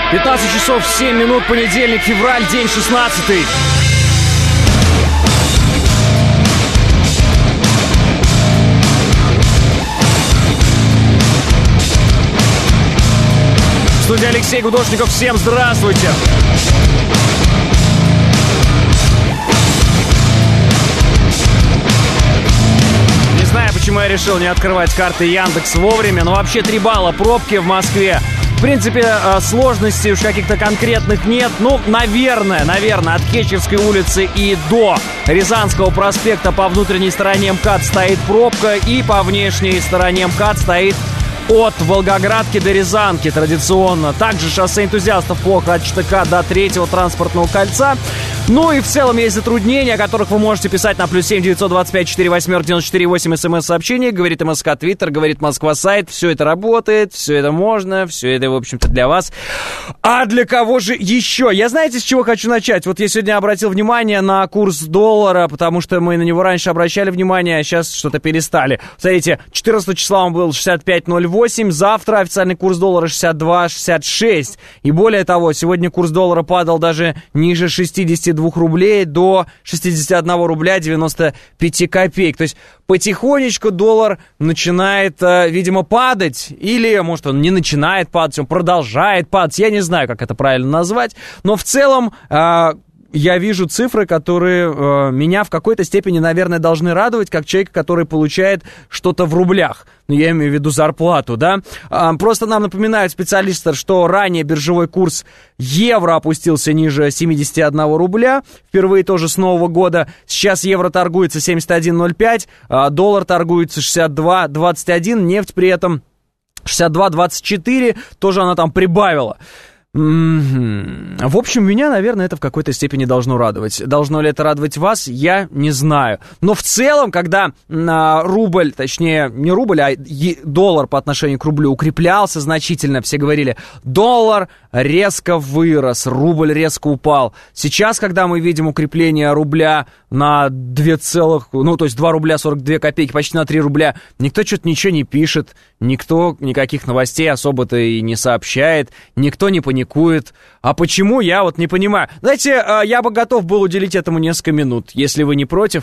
15 часов 7 минут, понедельник, февраль, день 16-й. В студии Алексей Гудошников. Всем здравствуйте. Не знаю, почему я решил не открывать карты Яндекс вовремя, но вообще 3 балла пробки в Москве. В принципе, сложностей уж каких-то конкретных нет. Ну, наверное, от Кетчевской улицы и до Рязанского проспекта по внутренней стороне МКАД стоит пробка, и по внешней стороне МКАД стоит от Волгоградки до Рязанки традиционно. Также шоссе энтузиастов плохо от ЧТК до 3-го транспортного кольца. Ну и в целом есть затруднения, о которых вы можете писать на +7 925 48 94 8 смс-сообщений. Говорит МСК Твиттер, говорит Москва сайт. Все это работает, все это можно, все это, в общем-то, для вас. А для кого же еще? Я знаете, с чего хочу начать? Вот я сегодня обратил внимание на курс доллара, потому что мы на него раньше обращали внимание, а сейчас что-то перестали. Смотрите, 14 числа он был 65.08, завтра официальный курс доллара 62.66. И более того, сегодня курс доллара падал даже ниже 62 рублей до 61 рубля 95 копеек. То есть потихонечку доллар начинает, видимо, падать. Или, может, он не начинает падать, он продолжает падать. Я не знаю, как это правильно назвать. Но в целом я вижу цифры, которые меня в какой-то степени, наверное, должны радовать, как человек, который получает что-то в рублях. Ну, я имею в виду зарплату, да? Просто нам напоминают специалисты, что ранее биржевой курс евро опустился ниже 71 рубля. Впервые тоже с Нового года. Сейчас евро торгуется 71.05, доллар торгуется 62.21, нефть при этом 62.24, тоже она там прибавила. В общем, меня, наверное, это в какой-то степени должно радовать. Должно ли это радовать вас, я не знаю. Но в целом, когда рубль, точнее, не рубль, а доллар по отношению к рублю укреплялся значительно, все говорили, доллар резко вырос, рубль резко упал. Сейчас, когда мы видим укрепление рубля на 2 рубля 42 копейки, почти на 3 рубля, никто что-то ничего не пишет, никто никаких новостей особо-то и не сообщает, никто не понимает. А почему, я вот не понимаю. Знаете, я бы готов был уделить этому несколько минут, если вы не против.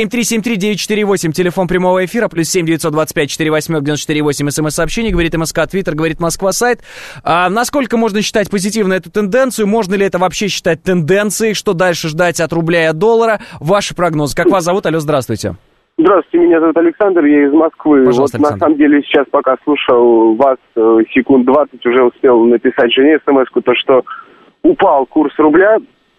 7373948, телефон прямого эфира, +7 925 48 94 8, смс-сообщение, говорит МСК Твиттер, говорит Москва сайт. Насколько можно считать позитивно эту тенденцию? Можно ли это вообще считать тенденцией? Что дальше ждать от рубля и от доллара? Ваши прогнозы. Как вас зовут? Алло, здравствуйте. Здравствуйте, меня зовут Александр, я из Москвы. Пожалуйста, вот, на самом деле, сейчас, пока слушал вас, секунд 20 уже успел написать жене смс-ку, то, что упал курс рубля,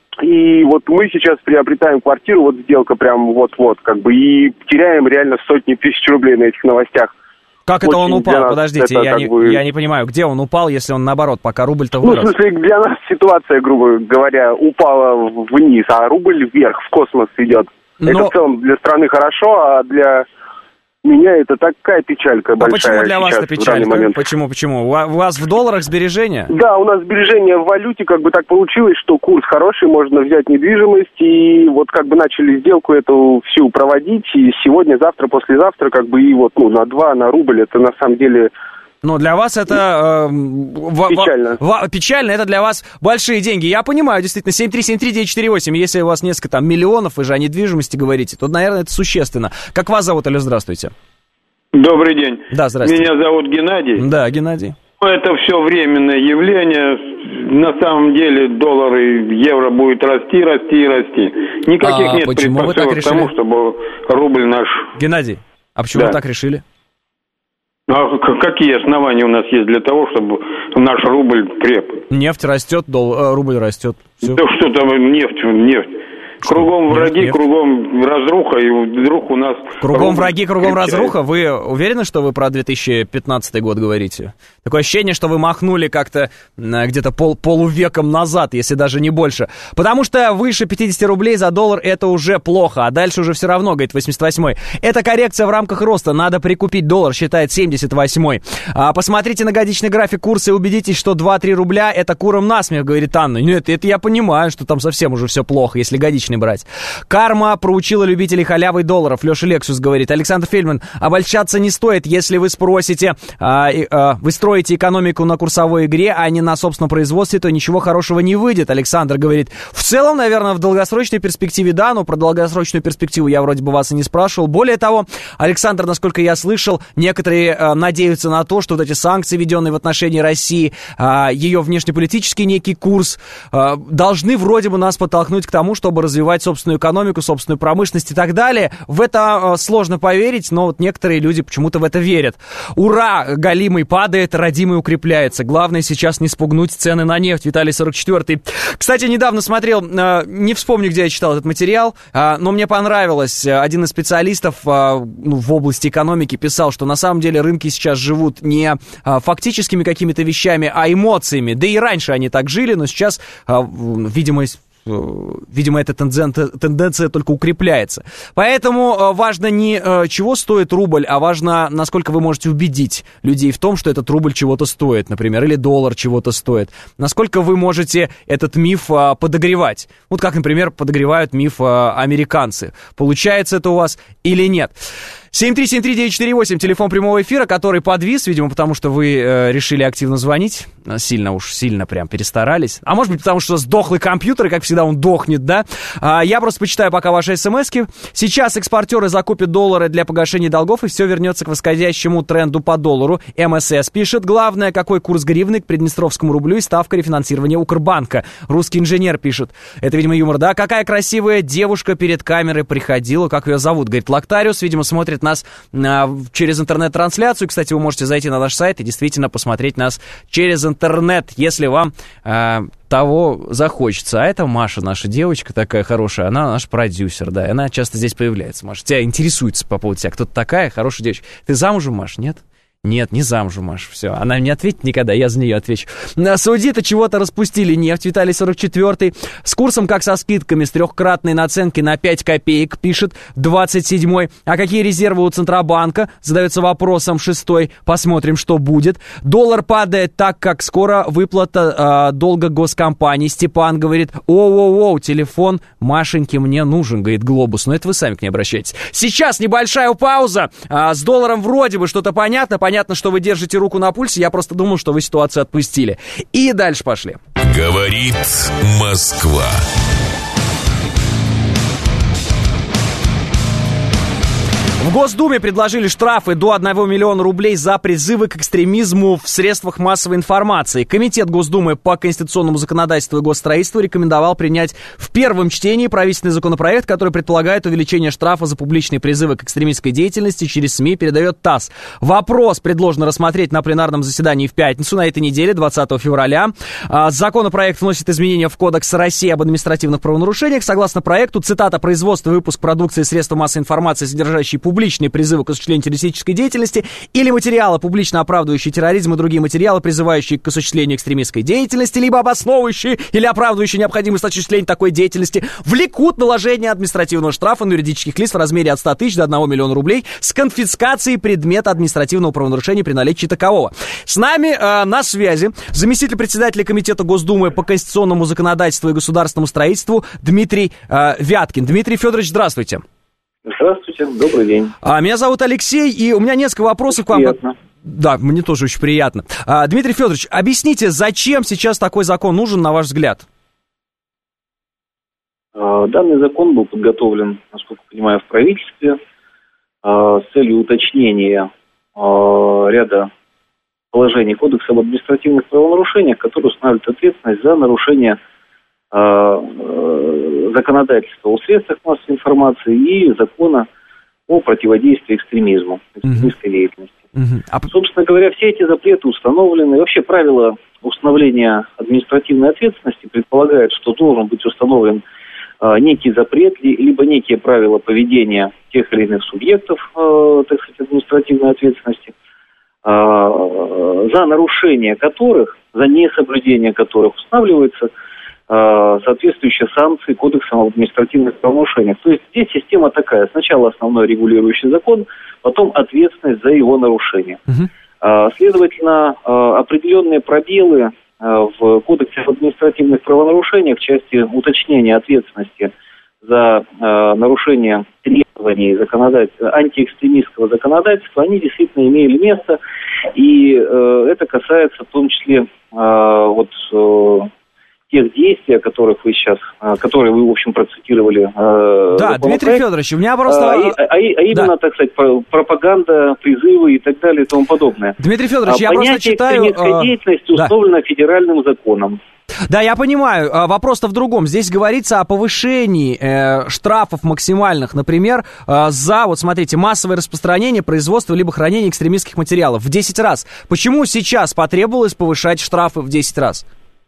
и вот мы сейчас приобретаем квартиру, вот сделка прям вот-вот, как бы, и теряем реально сотни тысяч рублей на этих новостях. Как это он упал? Подождите, я не понимаю, где он упал, если он наоборот, пока рубль-то вырос? Ну, в смысле, для нас ситуация, грубо говоря, упала вниз, а рубль вверх, в космос идет. Это в целом для страны хорошо, а для меня это такая печалька большая. Почему для вас это печалька? Почему? У вас в долларах сбережения? Да, у нас сбережения в валюте, как бы так получилось, что курс хороший, можно взять недвижимость, и вот как бы начали сделку эту всю проводить, и сегодня, завтра, послезавтра, как бы и вот, на 2, на рубль, это на самом деле... Но для вас это... печально. Печально, это для вас большие деньги. Я понимаю, действительно, 7373948, если у вас несколько там миллионов, вы же о недвижимости говорите, то, наверное, это существенно. Как вас зовут? Алло, здравствуйте. Добрый день. Да, здравствуйте. Меня зовут Геннадий. Да, Геннадий. Это все временное явление. На самом деле доллар и евро будет расти. Никаких нет предпосылок к тому, чтобы рубль наш... Геннадий, а почему вы так решили? А какие основания у нас есть для того, чтобы наш рубль креп? Нефть растет, рубль растет. Все. Да что там нефть. Кругом враги, кругом разруха, и вдруг у нас... Кругом враги, кругом разруха? Вы уверены, что вы про 2015 год говорите? Такое ощущение, что вы махнули как-то где-то полувеком назад, если даже не больше. Потому что выше 50 рублей за доллар это уже плохо, а дальше уже все равно, говорит 88-й. Это коррекция в рамках роста, надо прикупить доллар, считает 78-й. Посмотрите на годичный график курса и убедитесь, что 2-3 рубля это курам насмех, говорит Анна. Нет, это я понимаю, что там совсем уже все плохо, если годичный наличные брать. Карма проучила любителей халявы и долларов. Леша Лексус говорит. Александр Фельдман, обольщаться не стоит, если вы спросите, вы строите экономику на курсовой игре, а не на собственном производстве, то ничего хорошего не выйдет. Александр говорит. В целом, наверное, в долгосрочной перспективе, да, но про долгосрочную перспективу я вроде бы вас и не спрашивал. Более того, Александр, насколько я слышал, некоторые надеются на то, что вот эти санкции, введенные в отношении России, ее внешнеполитический некий курс, должны вроде бы нас подтолкнуть к тому, чтобы развивать собственную экономику, собственную промышленность и так далее. В это сложно поверить, но вот некоторые люди почему-то в это верят. Ура! Галимый падает, родимый укрепляется. Главное сейчас не спугнуть цены на нефть. Виталий 44-й. Кстати, недавно смотрел, не вспомню, где я читал этот материал, но мне понравилось. Один из специалистов в области экономики писал, что на самом деле рынки сейчас живут не фактическими какими-то вещами, а эмоциями. Да и раньше они так жили, но сейчас, видимо, эта тенденция только укрепляется. Поэтому важно не чего стоит рубль, а важно, насколько вы можете убедить людей в том, что этот рубль чего-то стоит, например, или доллар чего-то стоит. Насколько вы можете этот миф подогревать. Вот как, например, подогревают миф американцы. Получается это у вас или нет? 7373948, телефон прямого эфира, который подвис, видимо, потому что вы решили активно звонить. Сильно прям перестарались. А может быть, потому что сдохлый компьютер, и, как всегда, он дохнет, да? Я просто почитаю пока ваши смски. Сейчас экспортеры закупят доллары для погашения долгов, и все вернется к восходящему тренду по доллару. МСС пишет. Главное, какой курс гривны к приднестровскому рублю и ставка рефинансирования Укрбанка. Русский инженер пишет. Это, видимо, юмор, да? Какая красивая девушка перед камерой приходила. Как ее зовут? Говорит, Лактариус, видимо, смотрит нас через интернет-трансляцию. Кстати, вы можете зайти на наш сайт и действительно посмотреть нас через интернет, если вам того захочется. А это Маша, наша девочка такая хорошая, она наш продюсер, да, и она часто здесь появляется. Маша, тебя интересуется по поводу тебя, кто-то такая хорошая девочка. Ты замужем, Маш, нет? Нет, не замужем, Маш, все. Она не ответит никогда, я за нее отвечу. Саудиты чего-то распустили нефть, Виталий 44-й. С курсом, как со скидками, с трехкратной наценки на 5 копеек, пишет 27-й. А какие резервы у Центробанка? Задается вопросом 6-й. Посмотрим, что будет. Доллар падает так, как скоро выплата долга госкомпании. Степан говорит, оу-оу-оу, телефон Машеньке мне нужен, говорит Глобус. Но это вы сами к ней обращаетесь. Сейчас небольшая пауза. С долларом вроде бы что-то понятно. Понятно, что вы держите руку на пульсе, я просто думал, что вы ситуацию отпустили. И дальше пошли. Говорит Москва. В Госдуме предложили штрафы до 1 миллиона рублей за призывы к экстремизму в средствах массовой информации. Комитет Госдумы по конституционному законодательству и госстроительству рекомендовал принять в первом чтении правительственный законопроект, который предполагает увеличение штрафа за публичные призывы к экстремистской деятельности через СМИ, передает ТАСС. Вопрос предложено рассмотреть на пленарном заседании в пятницу, на этой неделе, 20 февраля. Законопроект вносит изменения в Кодекс России об административных правонарушениях. Согласно проекту, цитата, производство и выпуск продукции средства массовой информации, содержащие публичные призывы к осуществлению террористической деятельности или материалы, публично оправдывающие терроризм и другие материалы, призывающие к осуществлению экстремистской деятельности, либо обосновывающие или оправдывающие необходимость осуществления такой деятельности, влекут наложение административного штрафа на юридических лиц в размере от 100 тысяч до 1 миллиона рублей с конфискацией предмета административного правонарушения при наличии такового. С нами на связи заместитель председателя Комитета Госдумы по конституционному законодательству и государственному строительству Дмитрий Вяткин. Дмитрий Федорович, здравствуйте. Здравствуйте, добрый день. Меня зовут Алексей, и у меня несколько вопросов к вам. Приятно. Да, мне тоже очень приятно. Дмитрий Федорович, объясните, зачем сейчас такой закон нужен, на ваш взгляд? Данный закон был подготовлен, насколько понимаю, в правительстве с целью уточнения ряда положений Кодекса об административных правонарушениях, которые устанавливают ответственность за нарушение законодательства о средствах массовой информации и закона о противодействии экстремизму, экстремистской деятельности. Собственно говоря, все эти запреты установлены. Вообще правила установления административной ответственности предполагают, что должен быть установлен некий запрет, либо некие правила поведения тех или иных субъектов, так сказать, административной ответственности, за нарушение которых, за несоблюдение которых устанавливается соответствующие санкции Кодексом об административных правонарушениях. То есть здесь система такая. Сначала основной регулирующий закон, потом ответственность за его нарушение. Следовательно, определенные пробелы в Кодексе об административных правонарушениях в части уточнения ответственности за нарушение требований антиэкстремистского законодательства, они действительно имели место, и это касается в том числе тех действий, которые вы, в общем, процитировали. Да, Дмитрий Федорович, у меня просто... именно, так сказать, пропаганда, призывы и так далее и тому подобное. Дмитрий Федорович, я просто читаю... Понятие экстремистской деятельности установлено федеральным законом. Да, я понимаю. Вопрос-то в другом. Здесь говорится о повышении штрафов максимальных, например, за, вот смотрите, массовое распространение, производство либо хранение экстремистских материалов в 10 раз. Почему сейчас потребовалось повышать штрафы в 10 раз?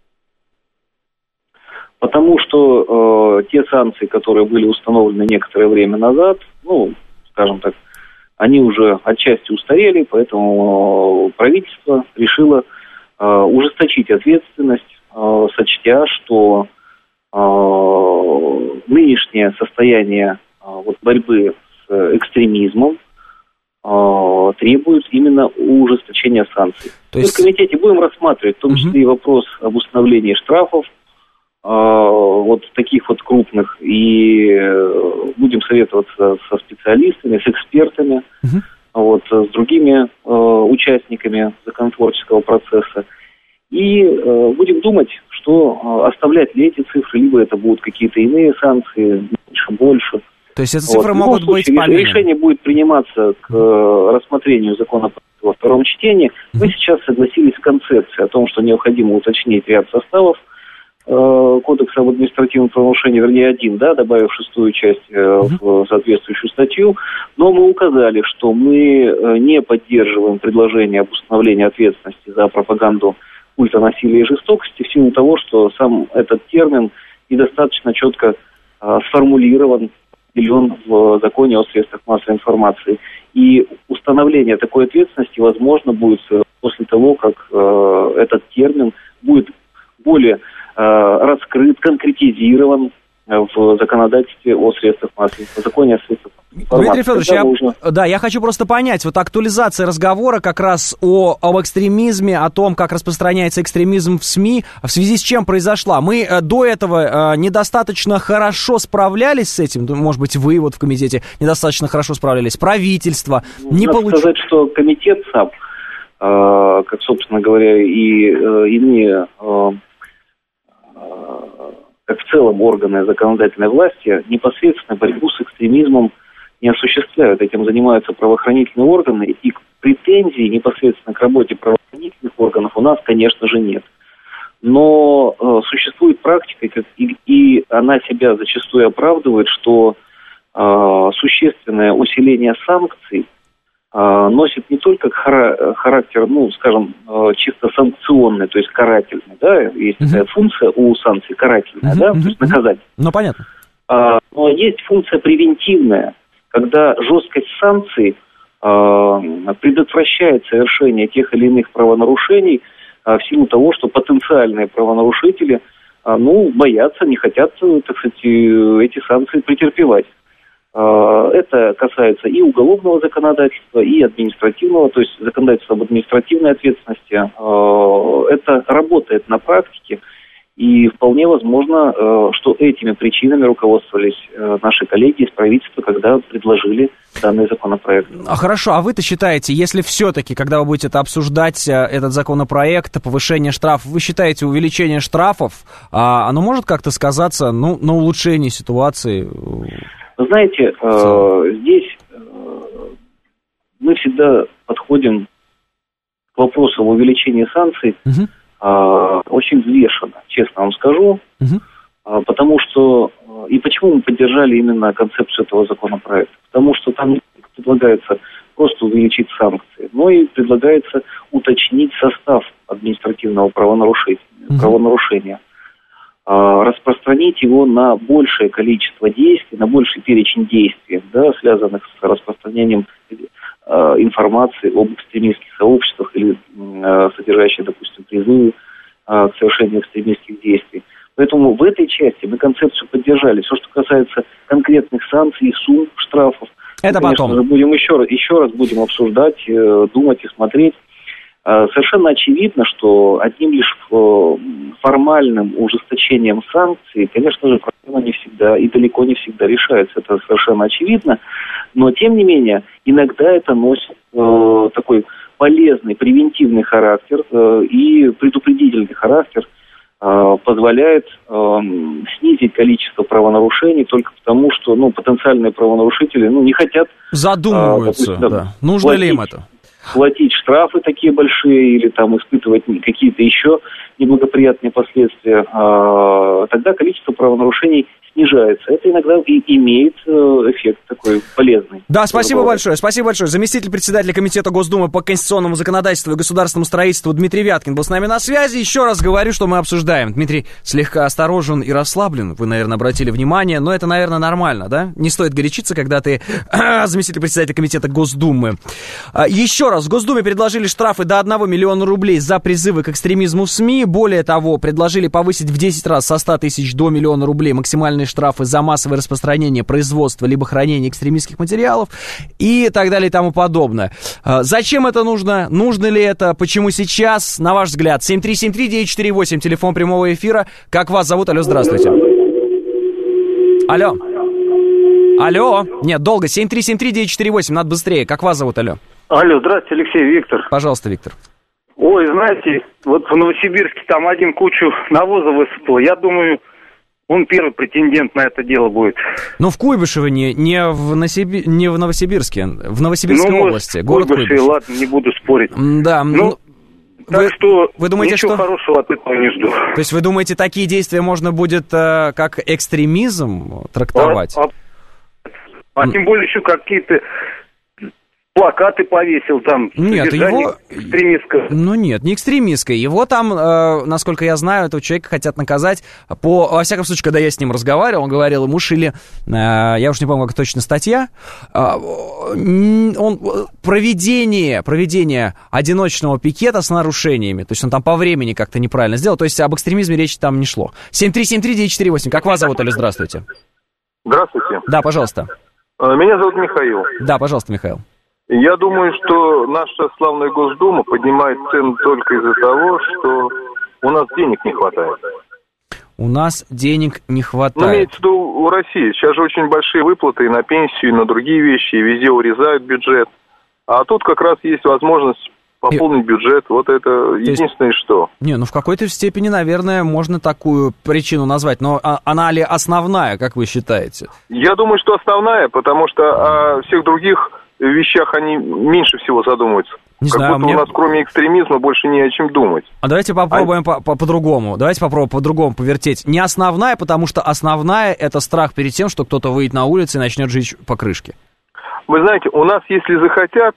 Потому что те санкции, которые были установлены некоторое время назад, скажем так, они уже отчасти устарели, поэтому правительство решило ужесточить ответственность, сочтя, что нынешнее состояние борьбы с экстремизмом требует именно ужесточения санкций. То есть... Мы в комитете будем рассматривать в том числе и вопрос об установлении штрафов, таких крупных, и будем советоваться со специалистами, с экспертами, с другими участниками законотворческого процесса. И будем думать, что оставлять ли эти цифры, либо это будут какие-то иные санкции, меньше, больше. То есть эти цифры могут быть помимо. Решение будет приниматься к рассмотрению законопроекта во втором чтении. Мы сейчас согласились с концепцией о том, что необходимо уточнить ряд составов Кодекса об административном правонарушении, вернее, добавив 6-ю часть в соответствующую статью, но мы указали, что мы не поддерживаем предложение об установлении ответственности за пропаганду культа насилия и жестокости в силу того, что сам этот термин недостаточно четко сформулирован, определен в законе о средствах массовой информации. И установление такой ответственности возможно будет после того, как этот термин будет более раскрыт, конкретизирован в законодательстве о средствах массовой информации, в законе о средствах информации. Дмитрий Федорович, я хочу просто понять, актуализация разговора как раз об экстремизме, о том, как распространяется экстремизм в СМИ, в связи с чем произошла. Мы до этого недостаточно хорошо справлялись с этим, может быть, вы в комитете недостаточно хорошо справлялись, правительство. Надо сказать, что комитет сам, как, собственно говоря, и иные... как в целом органы законодательной власти, непосредственно борьбу с экстремизмом не осуществляют. Этим занимаются правоохранительные органы, и претензий непосредственно к работе правоохранительных органов у нас, конечно же, нет. Но существует практика, и она себя зачастую оправдывает, что существенное усиление санкций носит не только характер, чисто санкционный, то есть карательный, есть такая функция у санкций карательная, то есть наказать. Понятно. Но есть функция превентивная, когда жесткость санкций предотвращает совершение тех или иных правонарушений в силу того, что потенциальные правонарушители, боятся, не хотят, так сказать, эти санкции претерпевать. Это касается и уголовного законодательства, и административного, то есть законодательства об административной ответственности. Это работает на практике, и вполне возможно, что этими причинами руководствовались наши коллеги из правительства, когда предложили данный законопроект. Хорошо, а вы-то считаете, если все-таки, когда вы будете обсуждать этот законопроект, повышение штрафов, вы считаете, увеличение штрафов, оно может как-то сказаться, на улучшении ситуации? Вы знаете, здесь мы всегда подходим к вопросу об увеличении санкций очень взвешенно, честно вам скажу, потому что, и почему мы поддержали именно концепцию этого законопроекта, потому что там не предлагается просто увеличить санкции, но и предлагается уточнить состав административного правонарушения. Распространить его на большее количество действий, на больший перечень действий, связанных с распространением информации об экстремистских сообществах или содержащих, допустим, призывы к совершению экстремистских действий. Поэтому в этой части мы концепцию поддержали. Все, что касается конкретных санкций, сумм, штрафов, это мы, конечно же, будем еще раз будем обсуждать, думать и смотреть. Совершенно очевидно, что одним лишь формальным ужесточением санкций, конечно же, проблема не всегда и далеко не всегда решается. Это совершенно очевидно. Но, тем не менее, иногда это носит такой полезный, превентивный характер и предупредительный характер, позволяет снизить количество правонарушений только потому, что потенциальные правонарушители не хотят... Задумываются, да. Нужно ли им это? Платить штрафы такие большие или там испытывать какие-то еще неблагоприятные последствия, тогда количество правонарушений снижается. Это иногда и имеет эффект такой полезный. Да, спасибо большое. Спасибо большое. Заместитель председателя Комитета Госдумы по конституционному законодательству и государственному строительству Дмитрий Вяткин был с нами на связи. Еще раз говорю, что мы обсуждаем. Дмитрий слегка осторожен и расслаблен. Вы, наверное, обратили внимание, но это, наверное, нормально, да? Не стоит горячиться, когда ты заместитель председателя Комитета Госдумы. Еще раз, в Госдуме предложили штрафы до 1 миллиона рублей за призывы к экстремизму в СМИ. Более того, предложили повысить в 10 раз со 100 тысяч до миллиона рублей максимальные штрафы за массовое распространение, производство либо хранение экстремистских материалов и так далее и тому подобное. Зачем это нужно? Нужно ли это? Почему сейчас? На ваш взгляд. 7373948, телефон прямого эфира. Как вас зовут? Алло, здравствуйте. Алло. Алло. Нет, долго. 7373948, надо быстрее. Как вас зовут? Алло. Алло, здравствуйте, Алексей, Виктор. Пожалуйста, Виктор. Ой, знаете, вот в Новосибирске там один кучу навоза высыпал. Я думаю, он первый претендент на это дело будет. Но в Куйбышеве, не в Новосибирске, в Новосибирской области. Город Куйбышев. Ладно, не буду спорить. Да, так вы думаете, ничего хорошего от этого не жду. То есть вы думаете, такие действия можно будет как экстремизм трактовать? Тем более еще какие-то... Плакаты повесил там. Нет, его... экстремистское. Нет, не экстремистское. Его там, насколько я знаю, этого человека хотят наказать во всяком случае, когда я с ним разговаривал, он говорил, ему шили, я уж не помню, как точно статья, проведение одиночного пикета с нарушениями, то есть он там по времени как-то неправильно сделал, то есть об экстремизме речи там не шло. 7373948, как вас зовут, Алло, здравствуйте. Здравствуйте. Да, пожалуйста. Меня зовут Михаил. Да, пожалуйста, Михаил. Я думаю, что наша славная Госдума поднимает цены только из-за того, что у нас денег не хватает. У нас денег не хватает. Имеется в виду у России. Сейчас же очень большие выплаты и на пенсию, и на другие вещи, и везде урезают бюджет. А тут как раз есть возможность пополнить бюджет. Вот это единственное, что. В какой-то степени, наверное, можно такую причину назвать. Но она ли основная, как вы считаете? Я думаю, что основная, потому что о всех других вещах они меньше всего задумываются. Не знаю, будто у нас кроме экстремизма больше не о чем думать. А давайте попробуем по-другому. Давайте попробуем по-другому повертеть. Не основная, потому что основная — это страх перед тем, что кто-то выйдет на улицу и начнет жечь покрышки. Вы знаете, у нас, если захотят,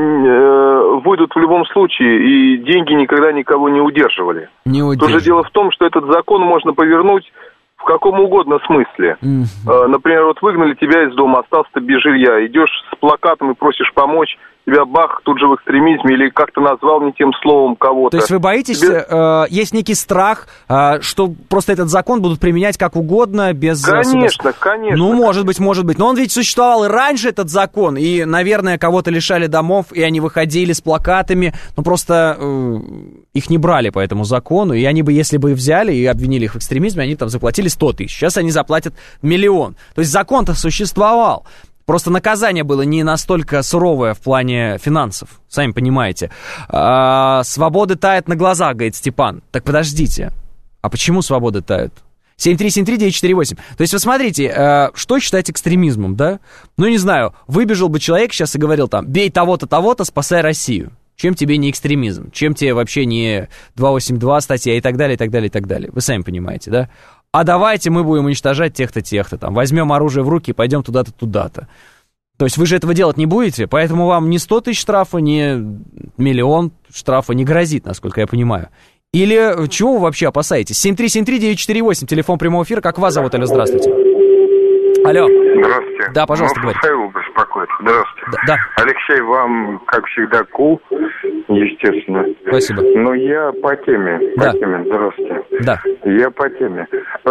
выйдут в любом случае, и деньги никогда никого не удерживали. Тут же дело в том, что этот закон можно повернуть в каком угодно смысле. Например, вот выгнали тебя из дома, остался ты без жилья, идешь с плакатом и просишь помочь, тебя бах, тут же в экстремизме, или как-то назвал не тем словом кого-то. То есть вы боитесь, есть некий страх, что просто этот закон будут применять как угодно, без... Конечно. Может быть. Но он ведь существовал и раньше, этот закон, и, наверное, кого-то лишали домов, и они выходили с плакатами, просто их не брали по этому закону, и они бы, если бы взяли и обвинили их в экстремизме, они там заплатили 100 тысяч. Сейчас они заплатят 1 миллион. То есть закон-то существовал. Просто наказание было не настолько суровое в плане финансов, сами понимаете. Свобода тает на глазах, говорит Степан. Так подождите, а почему свободы тают? 7373948. То есть вы смотрите, что считать экстремизмом, да? Не знаю, выбежал бы человек сейчас и говорил там, бей того-то, того-то, спасай Россию. Чем тебе не экстремизм? Чем тебе вообще не 282 статья и так далее, и так далее, и так далее. Вы сами понимаете, да? А давайте мы будем уничтожать тех-то, тех-то, там, возьмем оружие в руки и пойдем туда-то, туда-то. То есть вы же этого делать не будете, поэтому вам ни 100 тысяч штрафа, ни 1 миллион штрафа не грозит, насколько я понимаю. Или чего вы вообще опасаетесь? 7373948, телефон прямого эфира, как вас зовут? Алло, здравствуйте. Алло. Здравствуйте. Да, пожалуйста, говорите. Михаил беспокоит. Здравствуйте. Да. Алексей, вам, как всегда, кул. естественно. Спасибо. Но я по теме. Да. Здравствуйте. Да. Я по теме.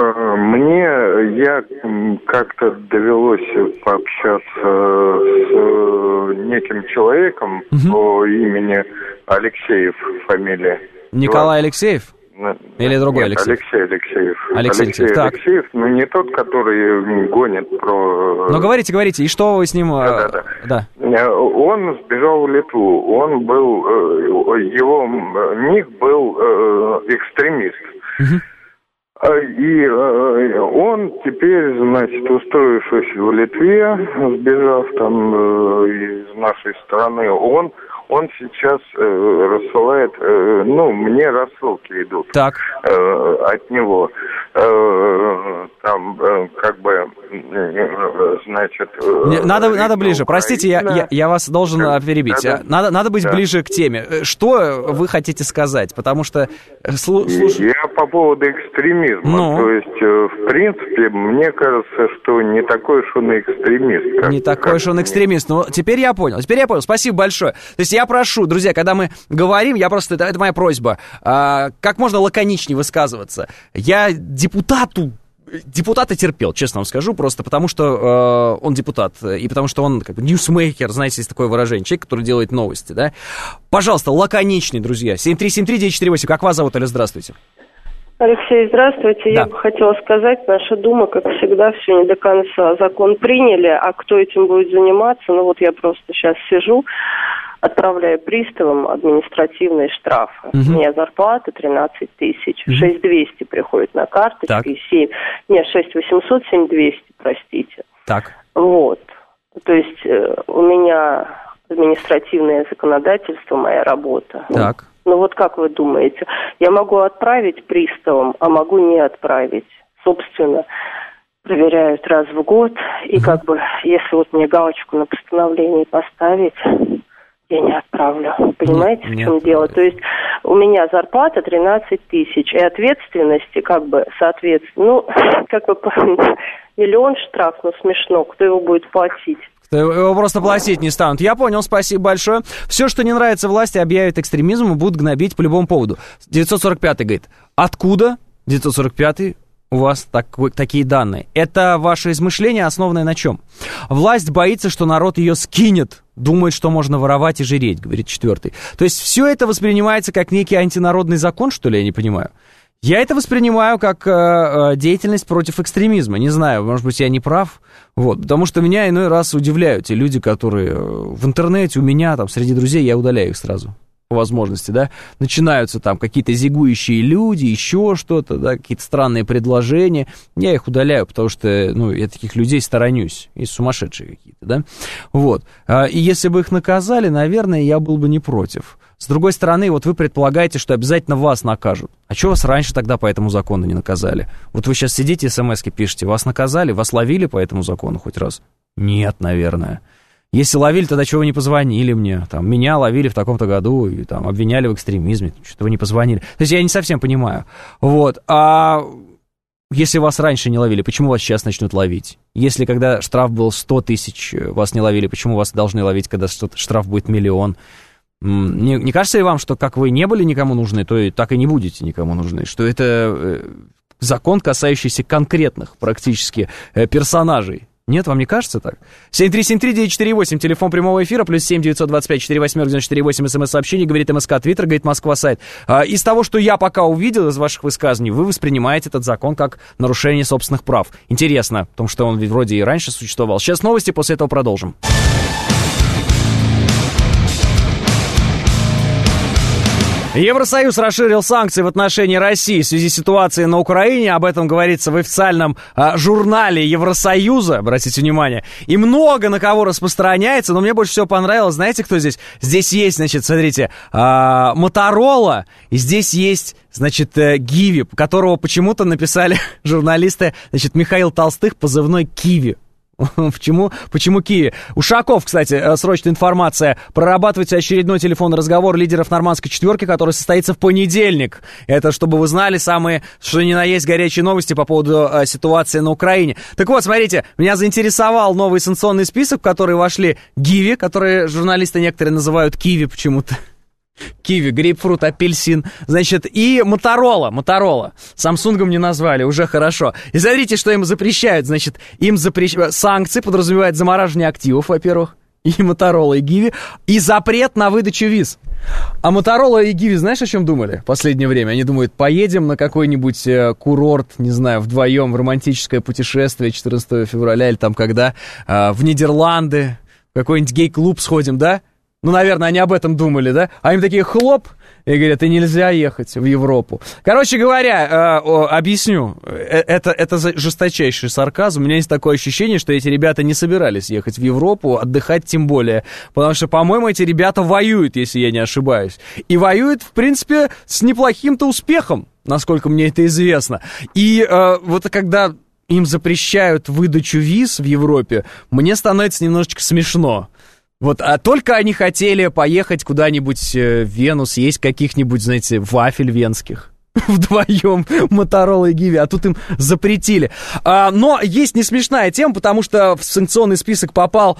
Я как-то довелось пообщаться с неким человеком по имени Алексеев, фамилия. Николай Алексеев? Или другой Алексеев? Алексей Алексеев, но не тот, который гонит про... Ну, говорите, и что вы с ним... Да. Он сбежал в Литву, он был... Его ник был экстремист. И он теперь, значит, устроившись в Литве, сбежав там из нашей страны, он сейчас рассылает, мне рассылки идут от него. Там, значит... Надо ближе. Простите, я вас должен перебить. Да. Надо быть ближе к теме. Что вы хотите сказать? Потому что... Я по поводу экстремизма. То есть, в принципе, мне кажется, что не такой уж он экстремист. Не такой уж он экстремист. Ну, теперь я понял. Спасибо большое. То есть, я прошу, друзья, когда мы говорим, это моя просьба, как можно лаконичнее высказываться. Я депутата терпел, честно вам скажу, просто потому что он депутат, и потому что он ньюсмейкер, знаете, есть такое выражение, человек, который делает новости, да. Пожалуйста, лаконичнее, друзья. 7373948, как вас зовут, или здравствуйте? Алексей, здравствуйте. Да. Я бы хотела сказать, наша Дума, как всегда, все не до конца закон приняли, а кто этим будет заниматься, я просто сейчас сижу, отправляю приставам административные штрафы. У меня зарплата 13 тысяч, 6200 приходит на карточку, и 6800, 7200, простите. Так. Вот. То есть у меня административное законодательство, моя работа. Так. Как вы думаете, я могу отправить приставам, а могу не отправить. Собственно, проверяют раз в год, и если мне галочку на постановление поставить, я не отправлю. Понимаете, в чем дело? То есть у меня зарплата 13 тысяч, и ответственности, соответственно, миллион штраф, смешно, кто его будет платить? Его просто платить не станут. Я понял, спасибо большое. Все, что не нравится власти, объявят экстремизмом и будут гнобить по любому поводу. 945-й говорит, откуда, 945-й, у вас такие данные? Это ваше измышление, основанное на чем? Власть боится, что народ ее скинет, думает, что можно воровать и жиреть, говорит 4-й. То есть все это воспринимается как некий антинародный закон, что ли, я не понимаю? Я это воспринимаю как деятельность против экстремизма. Не знаю, может быть, я не прав. Потому что меня иной раз удивляют те люди, которые в интернете у меня, среди друзей, я удаляю их сразу. По возможности, да, начинаются какие-то зигующие люди, еще что-то, да, какие-то странные предложения, я их удаляю, потому что, я таких людей сторонюсь, и сумасшедшие какие-то, да, и если бы их наказали, наверное, я был бы не против. С другой стороны, вы предполагаете, что обязательно вас накажут. А чего вас раньше тогда по этому закону не наказали? Вы сейчас сидите, смс-ки пишете, вас наказали, вас ловили по этому закону хоть раз? Нет, наверное. Если ловили, тогда чего вы не позвонили мне? Меня ловили в таком-то году и обвиняли в экстремизме, что вы не позвонили. То есть я не совсем понимаю. А если вас раньше не ловили, почему вас сейчас начнут ловить? Если когда штраф был 100 тысяч, вас не ловили, почему вас должны ловить, когда штраф будет 1 000 000? Не кажется ли вам, что как вы не были никому нужны, то и так и не будете никому нужны? Что это закон, касающийся конкретных практически персонажей? Нет, вам не кажется так? 7373948, телефон прямого эфира, +7 925 48 94 смс-сообщение, говорит МСК, Твиттер, говорит Москва, сайт. Из того, что я пока увидел из ваших высказываний, вы воспринимаете этот закон как нарушение собственных прав. Интересно, потому что он ведь вроде и раньше существовал. Сейчас новости, после этого продолжим. Евросоюз расширил санкции в отношении России в связи с ситуацией на Украине. Об этом говорится в официальном журнале Евросоюза, обратите внимание. И много на кого распространяется, но мне больше всего понравилось, знаете, кто здесь? Здесь есть, смотрите, Моторола, и здесь есть, Гиви, которого почему-то написали журналисты, Михаил Толстых, позывной Киви. Почему Киви? Ушаков, кстати, срочная информация. Прорабатывается очередной телефонный разговор лидеров нормандской четверки, который состоится в понедельник. Это, чтобы вы знали, самые, что ни на есть, горячие новости по поводу ситуации на Украине. Так вот, смотрите, меня заинтересовал новый санкционный список, в который вошли Гиви, которые журналисты некоторые называют Киви почему-то. киви, грейпфрут, апельсин, значит, и Моторола. Самсунгом не назвали, уже хорошо. И смотрите, что им запрещают, значит, санкции подразумевают замораживание активов, во-первых, и Моторола, и Гиви, и запрет на выдачу виз. А Моторола и Гиви, знаешь, о чем думали в последнее время? Они думают, поедем на какой-нибудь курорт, не знаю, вдвоем в романтическое путешествие 14 февраля или там когда, в Нидерланды, в какой-нибудь гей-клуб сходим, да? Ну, наверное, они об этом думали, да? А им такие хлоп, и говорят, и нельзя ехать в Европу. Короче говоря, объясню, это жесточайший сарказм. У меня есть такое ощущение, что эти ребята не собирались ехать в Европу, отдыхать тем более. Потому что, по-моему, эти ребята воюют, если я не ошибаюсь. И воюют, в принципе, с неплохим-то успехом, насколько мне это известно. И вот когда им запрещают выдачу виз в Европе, мне становится немножечко смешно. Вот, а только они хотели поехать куда-нибудь в Вену, съесть каких-нибудь, знаете, вафель венских вдвоем, Моторола и Гиви, а тут им запретили. Но есть не смешная тема, потому что в санкционный список попал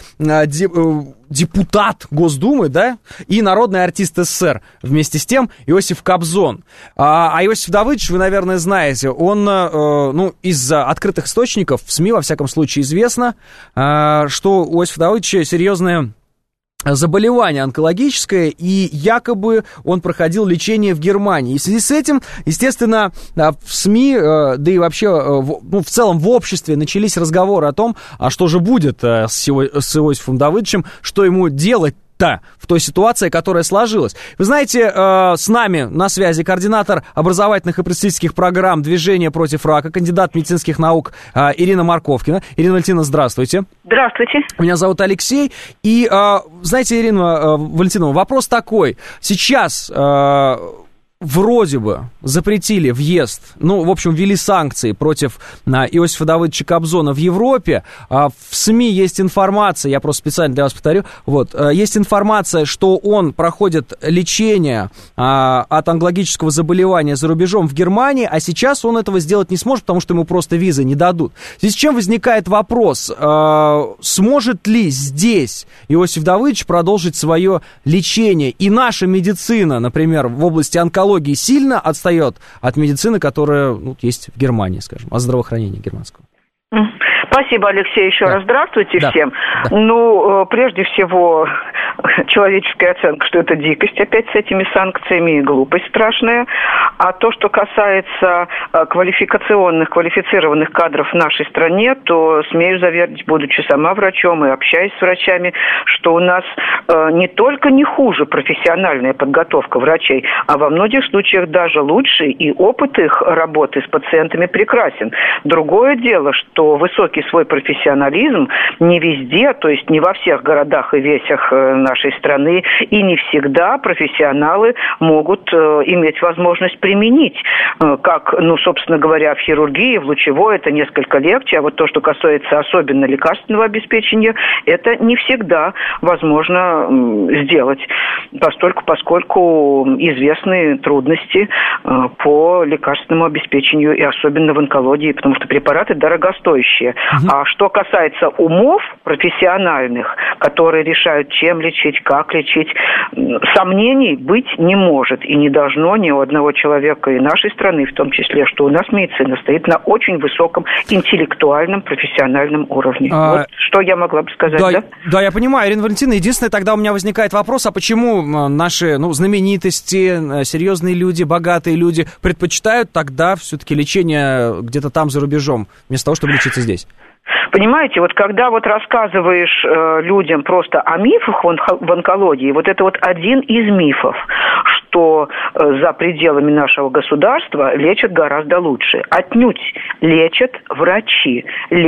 депутат Госдумы, да, и народный артист СССР, вместе с тем Иосиф Кобзон. А Иосиф Давыдович, вы, наверное, знаете, он, из открытых источников, в СМИ, во всяком случае, известно, что у Иосифа Давыдовича серьезное заболевание онкологическое, и якобы он проходил лечение в Германии. И в связи с этим, естественно, в СМИ, да и вообще, в целом в обществе начались разговоры о том, а что же будет с Иосифом Давыдовичем, что ему делать-то в той ситуации, которая сложилась. Вы знаете, с нами на связи координатор образовательных и просветительских программ «Движение против рака», кандидат медицинских наук Ирина Марковкина. Ирина Валентиновна, здравствуйте. Здравствуйте. Меня зовут Алексей. И, знаете, Ирина Валентиновна, вопрос такой. Сейчас вроде бы запретили въезд, в общем, ввели санкции против Иосифа Давыдовича Кобзона в Европе. В СМИ есть информация, я просто специально для вас повторю, есть информация, что он проходит лечение от онкологического заболевания за рубежом в Германии, а сейчас он этого сделать не сможет, потому что ему просто визы не дадут. В связи с чем возникает вопрос, сможет ли здесь Иосиф Давыдович продолжить свое лечение? И наша медицина, например, в области онкологии, сильно отстает от медицины, которая есть в Германии, скажем, от здравоохранения германского. Спасибо, Алексей, еще раз здравствуйте всем. Да. Прежде всего, человеческая оценка, что это дикость опять с этими санкциями и глупость страшная. А то, что касается квалифицированных кадров в нашей стране, то смею заверить, будучи сама врачом и общаясь с врачами, что у нас не только не хуже профессиональная подготовка врачей, а во многих случаях даже лучше, и опыт их работы с пациентами прекрасен. Другое дело, что высокий свой профессионализм не везде, то есть не во всех городах и весях нашей страны, и не всегда профессионалы могут иметь возможность применить. Как, собственно говоря, в хирургии, в лучевой это несколько легче, а вот то, что касается особенно лекарственного обеспечения, это не всегда возможно сделать, поскольку известны трудности по лекарственному обеспечению, и особенно в онкологии, потому что препараты дорогостоящие. А что касается умов профессиональных, которые решают, чем лечить, как лечить, сомнений быть не может и не должно ни у одного человека и нашей страны, в том числе, что у нас медицина стоит на очень высоком интеллектуальном, профессиональном уровне. Вот что я могла бы сказать, да? Да, я понимаю, Ирина Валентиновна. Единственное, тогда у меня возникает вопрос, а почему наши знаменитости, серьезные люди, богатые люди предпочитают тогда все-таки лечение где-то там за рубежом, вместо того, чтобы лечиться здесь? Понимаете, когда рассказываешь людям просто о мифах в онкологии, это один из мифов, что за пределами нашего государства лечат гораздо лучше. Отнюдь лечат врачи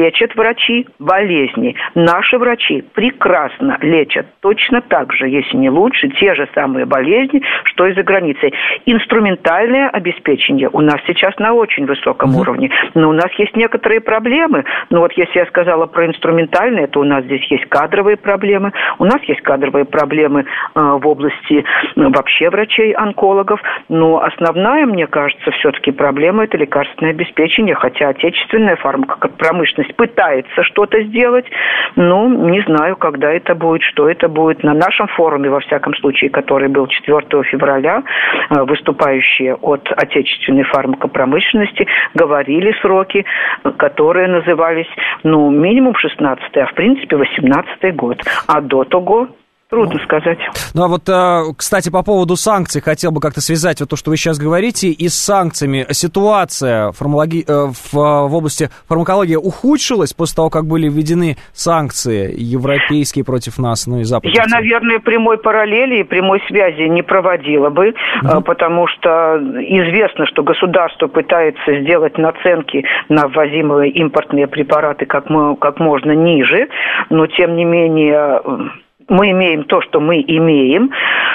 болезни. Наши врачи прекрасно лечат точно так же, если не лучше, те же самые болезни, что и за границей. Инструментальное обеспечение у нас сейчас на очень высоком уровне, но у нас есть некоторые проблемы. Если я сказала про инструментальное, то у нас здесь есть кадровые проблемы. У нас есть кадровые проблемы в области вообще врачей, онкологов, но основная, мне кажется, все-таки проблема – это лекарственное обеспечение, хотя отечественная фармакопромышленность пытается что-то сделать, но не знаю, когда это будет, что это будет. На нашем форуме, во всяком случае, который был 4 февраля, выступающие от отечественной фармакопромышленности говорили сроки, которые назывались, минимум 16-й, а в принципе 18-й год. А до того... Трудно сказать. Ну, а вот, кстати, по поводу санкций, хотел бы как-то связать вот то, что вы сейчас говорите, и с санкциями. Ситуация в области фармакологии ухудшилась после того, как были введены санкции европейские против нас, и западные? Я, наверное, прямой параллели и прямой связи не проводила бы, потому что известно, что государство пытается сделать наценки на ввозимые импортные препараты как можно ниже, но, тем не менее... Мы имеем то, что мы имеем.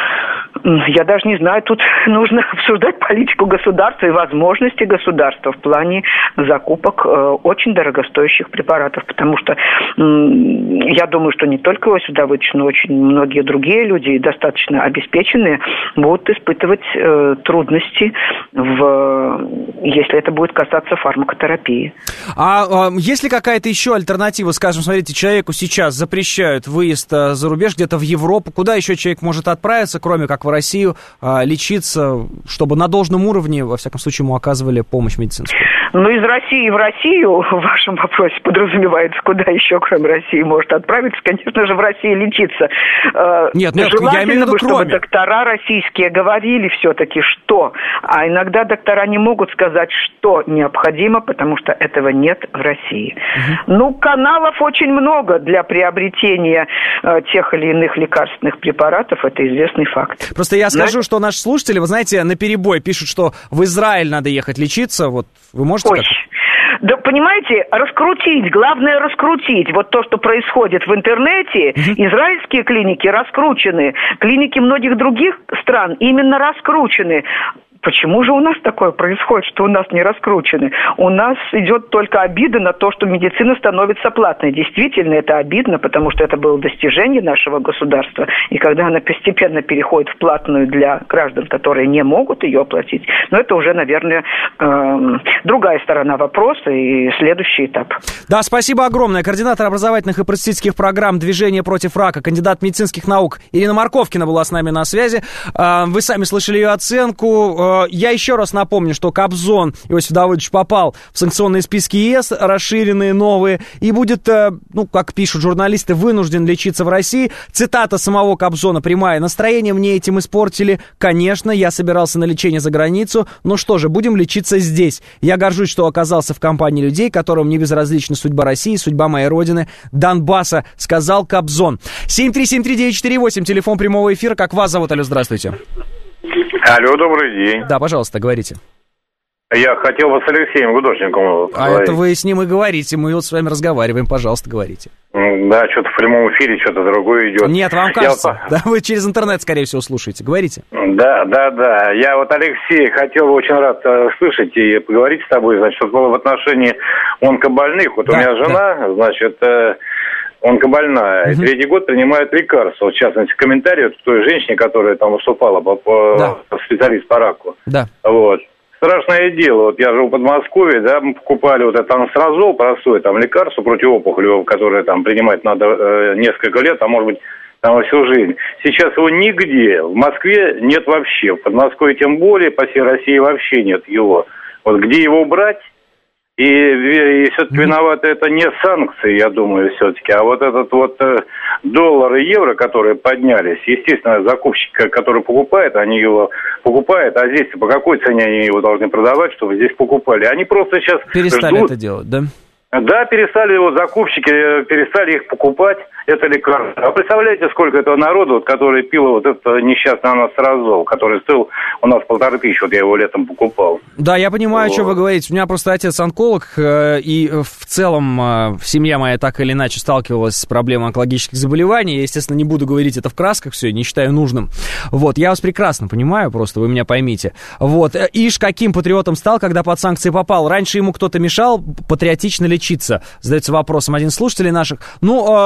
Я даже не знаю, тут нужно обсуждать политику государства и возможности государства в плане закупок очень дорогостоящих препаратов, потому что я думаю, что не только Иосиф Давыдович, но очень многие другие люди, достаточно обеспеченные, будут испытывать трудности, если это будет касаться фармакотерапии. А есть ли какая-то еще альтернатива? Скажем, смотрите, человеку сейчас запрещают выезд за рубеж, где-то в Европу. Куда еще человек может отправиться, кроме как в Россию, лечиться, чтобы на должном уровне, во всяком случае, ему оказывали помощь медицинскую? Из России в Россию, в вашем вопросе подразумевается, куда еще, кроме России, может отправиться, конечно же, в России лечиться. Нет, я имею в виду, чтобы доктора российские говорили все-таки, что. А иногда доктора не могут сказать, что необходимо, потому что этого нет в России. Каналов очень много для приобретения тех или иных лекарственных препаратов, это известный факт. Просто я скажу, что наши слушатели, вы знаете, наперебой пишут, что в Израиль надо ехать лечиться. Вот вы можете Да, понимаете, раскрутить, главное раскрутить. Вот то, что происходит в интернете, израильские клиники раскручены, клиники многих других стран именно раскручены. Почему же у нас такое происходит, что у нас не раскручены? У нас идет только обида на то, что медицина становится платной. Действительно, это обидно, потому что это было достижение нашего государства. И когда она постепенно переходит в платную для граждан, которые не могут ее оплатить, это уже, наверное, другая сторона вопроса и следующий этап. Да, спасибо огромное. Координатор образовательных и просветительских программ «Движение против рака», кандидат медицинских наук Ирина Марковкина была с нами на связи. Вы сами слышали ее оценку. Я еще раз напомню, что Кобзон Иосиф Давыдович попал в санкционные списки ЕС, расширенные, новые, и будет, как пишут журналисты, вынужден лечиться в России. Цитата самого Кобзона прямая: «Настроение мне этим испортили. Конечно, я собирался на лечение за границу, но что же, будем лечиться здесь. Я горжусь, что оказался в компании людей, которым не безразлична судьба России, судьба моей родины, Донбасса», сказал Кобзон. 7373948, телефон прямого эфира. Как вас зовут? Алло, здравствуйте. Алло, добрый день. Да, пожалуйста, говорите. Я хотел бы с Алексеем Гудошниковым поговорить. А это вы с ним и говорите, мы вот с вами разговариваем, пожалуйста, говорите. Да, что-то в прямом эфире, что-то другое идет. Нет, вам кажется. Да, вы через интернет, скорее всего, слушаете. Говорите. Да. Я Алексей, хотел бы очень рад слышать и поговорить с тобой, значит, что было в отношении онкобольных. Вот да, у меня жена, значит... онкобольная, и третий год принимает лекарства. В частности, комментарий от той женщине, которая там выступала, специалист по раку. Да. Вот. Страшное дело. Вот я живу в Подмосковье, да, мы покупали вот это ансразол, простое там лекарство противоопухолевое, которое там принимать надо несколько лет, а может быть там всю жизнь. Сейчас его нигде, в Москве нет вообще, в Подмосковье тем более, по всей России вообще нет его. Вот где его брать? И все-таки виноваты это не санкции, я думаю, все-таки, а вот этот вот доллар и евро, которые поднялись, естественно, закупщик, который покупает, они его покупают, а здесь по какой цене они его должны продавать, чтобы здесь покупали? Они просто сейчас перестали это делать, да? Да, закупщики перестали их покупать, это лекарство. А представляете, сколько этого народу, который пил вот этот несчастный ансразол, который стоил у нас 1500, вот я его летом покупал. Да, я понимаю, о чем вы говорите. У меня просто отец онколог, и в целом семья моя так или иначе сталкивалась с проблемой онкологических заболеваний. Я, естественно, не буду говорить это в красках, все, не считаю нужным. Вот, я вас прекрасно понимаю, просто вы меня поймите. Вот, Иш каким патриотом стал, когда под санкции попал? Раньше ему кто-то мешал патриотично лечиться? Задается вопросом один из слушателей наших. В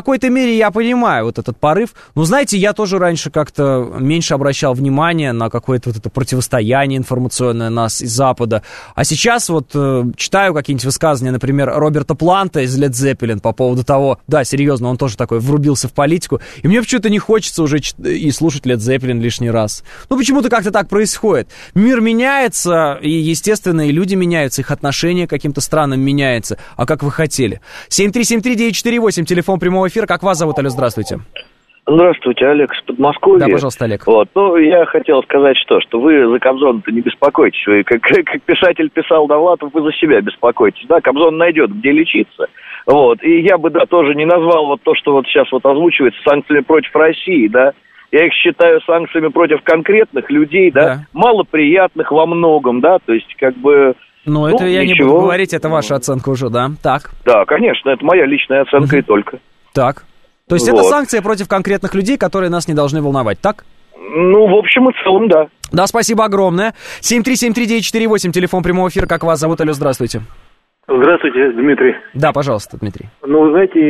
какой-то мере я понимаю вот этот порыв. Но, знаете, я тоже раньше как-то меньше обращал внимание на какое-то вот это противостояние информационное нас и Запада. А сейчас вот читаю какие-нибудь высказывания, например, Роберта Планта из Led Zeppelin по поводу того, да, серьезно, он тоже такой врубился в политику, и мне почему-то не хочется уже и слушать Led Zeppelin лишний раз. Ну, почему-то как-то так происходит. Мир меняется, и, естественно, и люди меняются, их отношение к каким-то странам меняется. А как вы хотели? 7373948, телефон прямого эфира. Как вас зовут, алло, здравствуйте. Здравствуйте, Олег из Подмосковья. Да, пожалуйста, Олег. Вот. Ну, я хотел сказать, что вы за Кобзона-то не беспокойтесь. Вы, как писатель писал Довлатов, вы за себя беспокойтесь. Да, Кобзон найдет, где лечиться. Вот. И я бы, да, тоже не назвал вот то, что вот сейчас вот озвучивается санкциями против России, да. Я их считаю санкциями против конкретных людей, да, малоприятных во многом, да, то есть как бы... Ну, это я не буду говорить, это ваша оценка уже, да? Так. Да, конечно, это моя личная оценка и только. Так. То есть это санкция против конкретных людей, которые нас не должны волновать, так? Ну, в общем и целом, да. Да, спасибо огромное. 7373948, телефон прямого эфира. Как вас зовут? Алло, здравствуйте. Здравствуйте, Дмитрий. Да, пожалуйста, Дмитрий. Ну, вы знаете,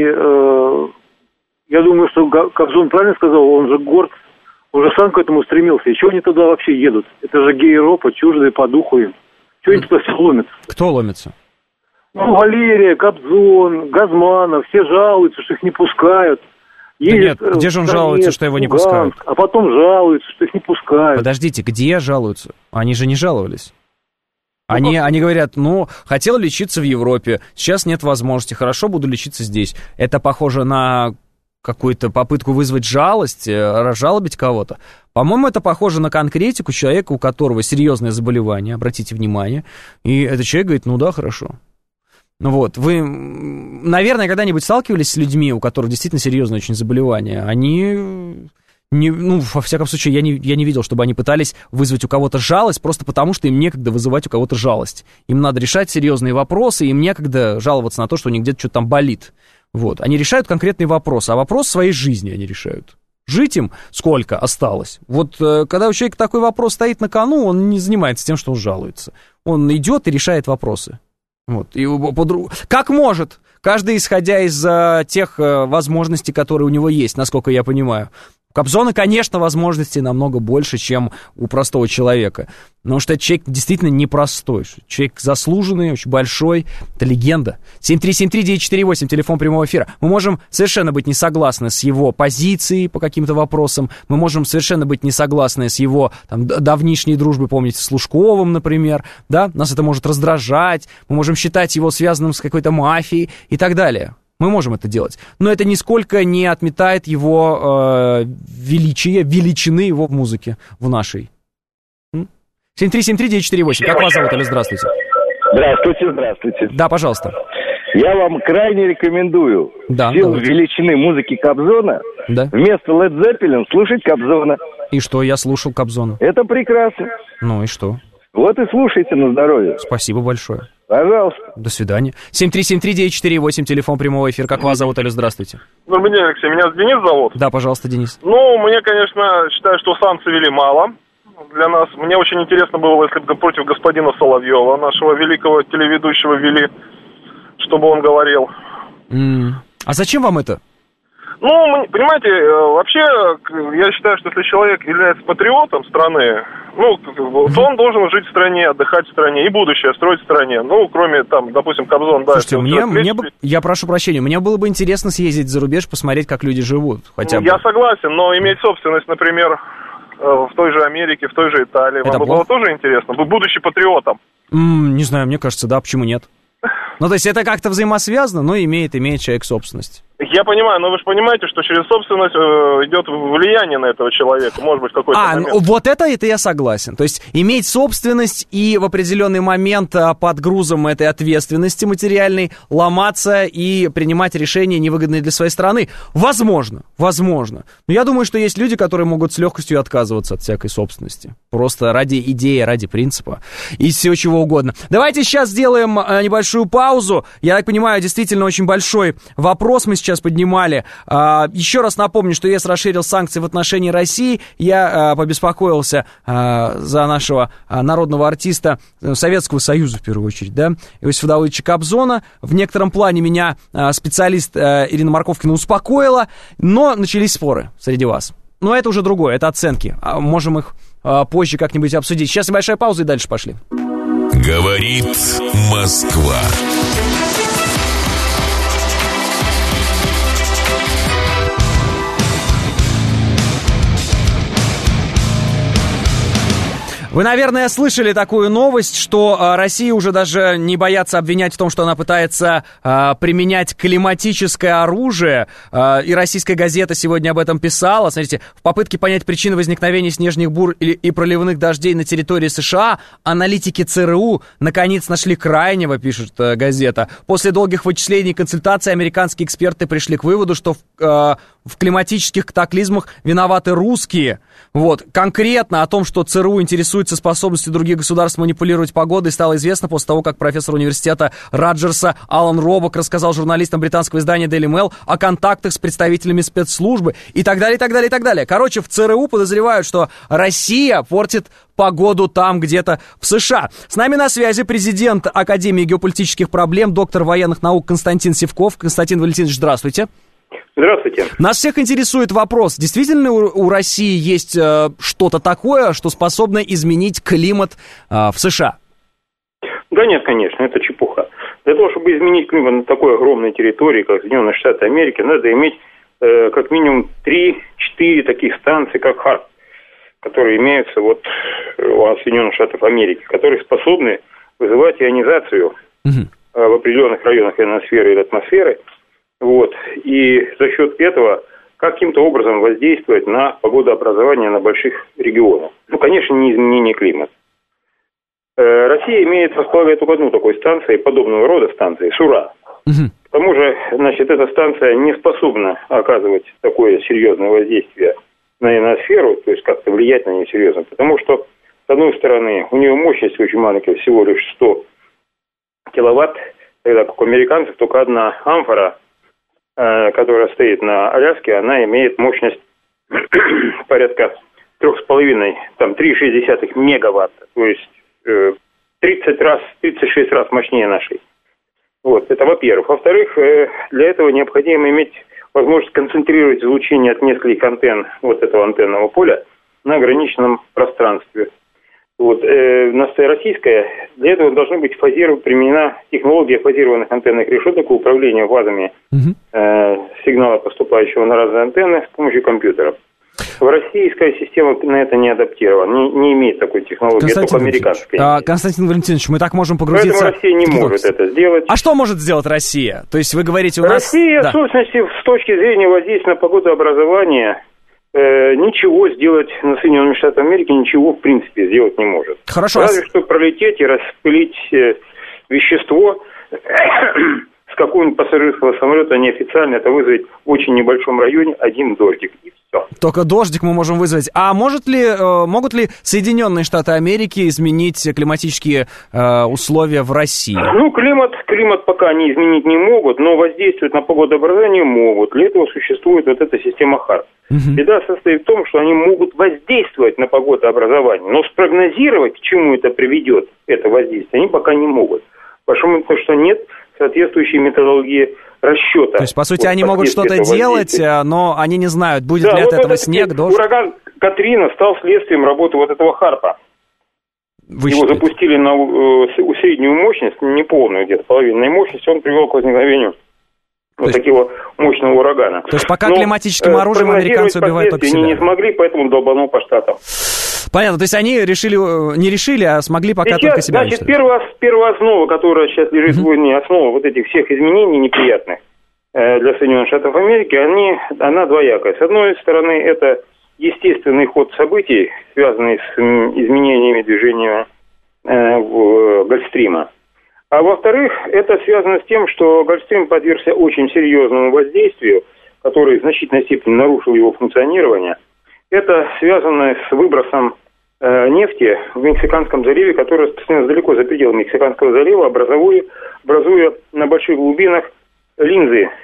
я думаю, что Кобзон правильно сказал, он же горд, он же сам к этому стремился. И чего они туда вообще едут? Это же гей-ропа, чуждые по духу им. Чего они туда все ломятся? Кто ломится? Ну, Валерия, Кобзон, Газманов, все жалуются, что их не пускают. Ездят, да нет, где же он жалуется, что его не пускают? А потом жалуются, что их не пускают. Подождите, где жалуются? Они же не жаловались. Они говорят, ну, хотел лечиться в Европе, сейчас нет возможности, хорошо, буду лечиться здесь. Это похоже на какую-то попытку вызвать жалость, разжалобить кого-то. По-моему, это похоже на конкретику человека, у которого серьезное заболевание, обратите внимание, и этот человек говорит, ну да, хорошо. Вот, вы, наверное, когда-нибудь сталкивались с людьми, у которых действительно серьезное очень заболевание? Они, во всяком случае, я не видел, чтобы они пытались вызвать у кого-то жалость, просто потому, что им некогда вызывать у кого-то жалость. Им надо решать серьезные вопросы, им некогда жаловаться на то, что у них где-то что-то там болит. Вот, они решают конкретные вопросы, а вопрос своей жизни они решают. Жить им сколько осталось? Вот когда у человека такой вопрос стоит на кону, он не занимается тем, что он жалуется. Он идет и решает вопросы. Вот. И как может, каждый исходя из тех возможностей, которые у него есть, насколько я понимаю. У Кобзона, конечно, возможностей намного больше, чем у простого человека. Потому что этот человек действительно непростой. Человек заслуженный, очень большой. Это легенда. 7373948, телефон прямого эфира. Мы можем совершенно быть не согласны с его позицией по каким-то вопросам. Мы можем совершенно быть не согласны с его там, давнишней дружбой, помните, с Лужковым, например. Да? Нас это может раздражать. Мы можем считать его связанным с какой-то мафией и так далее. Мы можем это делать. Но это нисколько не отметает его величины его в музыке, в нашей. 7373948. Как вас зовут? Алло, здравствуйте. Здравствуйте. Да, пожалуйста. Я вам крайне рекомендую в силу величины музыки Кобзона вместо Led Zeppelin слушать Кобзона. И что, я слушал Кобзона? Это прекрасно. Ну и что? Вот и слушайте на здоровье. Спасибо большое. Пожалуйста. До свидания. 7373948, телефон прямого эфира. Как вас зовут? Алло, здравствуйте. Добрый день, Алексей. Меня Денис зовут. Да, пожалуйста, Денис. Ну, мне, конечно, считаю, что санкций ввели мало для нас. Мне очень интересно было, если бы против господина Соловьева, нашего великого телеведущего, ввели, чтобы он говорил. А зачем вам это? Ну, понимаете, вообще, я считаю, что если человек является патриотом страны, ну, то он должен жить в стране, отдыхать в стране и будущее строить в стране. Ну, кроме, там, допустим, Кобзон, да. Слушайте, я прошу прощения, мне было бы интересно съездить за рубеж, посмотреть, как люди живут, хотя бы. Я согласен, но иметь собственность, например, в той же Америке, в той же Италии, вам было тоже интересно, будучи патриотом? Не знаю, мне кажется, да, почему нет? Ну, то есть это как-то взаимосвязано, но имеет человек собственность. Я понимаю, но вы же понимаете, что через собственность идет влияние на этого человека, может быть, какой-то момент. Вот это я согласен. То есть иметь собственность и в определенный момент под грузом этой ответственности материальной ломаться и принимать решения, невыгодные для своей страны. Возможно. Но я думаю, что есть люди, которые могут с легкостью отказываться от всякой собственности. Просто ради идеи, ради принципа и всего чего угодно. Давайте сейчас сделаем небольшую паузу. Я так понимаю, действительно очень большой вопрос мы сейчас сейчас поднимали. Еще раз напомню, что ЕС расширил санкции в отношении России. Я побеспокоился за нашего народного артиста Советского Союза, в первую очередь, да, Иосифа Давыдовича Кобзона. В некотором плане меня специалист Ирина Марковкина успокоила, но начались споры среди вас. Но это уже другое, это оценки. Можем их позже как-нибудь обсудить. Сейчас небольшая пауза и дальше пошли. Говорит Москва. Вы, наверное, слышали такую новость, что Россия уже даже не боятся обвинять в том, что она пытается применять климатическое оружие. И российская газета сегодня об этом писала. Смотрите, в попытке понять причины возникновения снежных бур и проливных дождей на территории США аналитики ЦРУ наконец нашли крайнего, пишет газета. После долгих вычислений и консультаций американские эксперты пришли к выводу, что в климатических катаклизмах виноваты русские. Вот. Конкретно о том, что ЦРУ интересуется способностью других государств манипулировать погодой, стало известно после того, как профессор университета Раджерса Алан Робок рассказал журналистам британского издания Daily Mail о контактах с представителями спецслужбы и так далее, и так далее, и так далее. Короче, в ЦРУ подозревают, что Россия портит погоду там где-то в США. С нами на связи президент Академии геополитических проблем, доктор военных наук Константин Сивков. Константин Валентинович, здравствуйте. Здравствуйте. Нас всех интересует вопрос, действительно у России есть что-то такое, что способно изменить климат в США? Да нет, конечно, это чепуха. Для того, чтобы изменить климат на такой огромной территории, как Соединенные Штаты Америки, надо иметь как минимум 3-4 таких станции, как ХАРП, которые имеются вот у Соединенных Штатов Америки, которые способны вызывать ионизацию в определенных районах ионосферы или атмосферы. Вот. И за счет этого каким-то образом воздействовать на погодообразование на больших регионах. Ну, конечно, не изменение климата. Россия располагает только одну такой станцию, подобного рода станции, СУРА. К тому же, значит, эта станция не способна оказывать такое серьезное воздействие на ионосферу, то есть как-то влиять на нее серьезно, потому что, с одной стороны, у нее мощность очень маленькая, всего лишь 100 киловатт, тогда как у американцев только одна амфора, которая стоит на Аляске, она имеет мощность порядка 3,5, там 3,6 мегаватта, то есть 36 раз мощнее нашей. Вот, это во-первых. Во-вторых, для этого необходимо иметь возможность концентрировать излучение от нескольких антенн вот этого антенного поля на ограниченном пространстве. Вот, российская, для этого должна быть применена технология фазированных антенных решеток и управления фазами сигнала, поступающего на разные антенны, с помощью компьютеров. Российская система на это не адаптирована, не имеет такой технологии, только американская. Константин Валентинович, мы так можем погрузиться... Поэтому Россия не может это сделать. А что может сделать Россия? То есть вы говорите, у нас... Россия, в сущности, с точки зрения воздействия на погодообразование, ничего сделать на Соединенных Штатах Америки, ничего, в принципе, сделать не может. Хорошо. Разве что пролететь и распылить вещество с какого-нибудь пассажирского самолета неофициально, это вызвать в очень небольшом районе один дождик, и все. Только дождик мы можем вызвать. А могут ли Соединенные Штаты Америки изменить климатические условия в России? Ну, климат пока они изменить не могут, но воздействовать на погодообразование могут. Для этого существует вот эта система ХАРП. Беда состоит в том, что они могут воздействовать на погодообразование, но спрогнозировать, к чему это приведет, это воздействие, они пока не могут. Потому что нет соответствующей методологии расчета. То есть, по сути, они могут что-то делать, но они не знают, будет ли от этого снег, дождь. Ураган Катрина стал следствием работы вот этого ХАРПа. Его запустили на среднюю мощность, не полную, где-то половинной мощности, он привел к возникновению вот такого мощного урагана. То есть пока климатическим оружием американцы убивают только себя. Они не смогли, поэтому долбанул по штатам. Понятно, то есть они не решили, а смогли пока сейчас, только себя. Значит, первая основа, которая сейчас лежит сегодня, основа вот этих всех изменений неприятных для Соединенных Штатов Америки, она двоякая. С одной стороны, это естественный ход событий, связанный с изменениями движения Гольфстрима. А во-вторых, это связано с тем, что Гольфстрим подвергся очень серьезному воздействию, которое в значительной степени нарушило его функционирование. Это связано с выбросом нефти в Мексиканском заливе, который распространяется далеко за пределы Мексиканского залива, образуя на больших глубинах линзы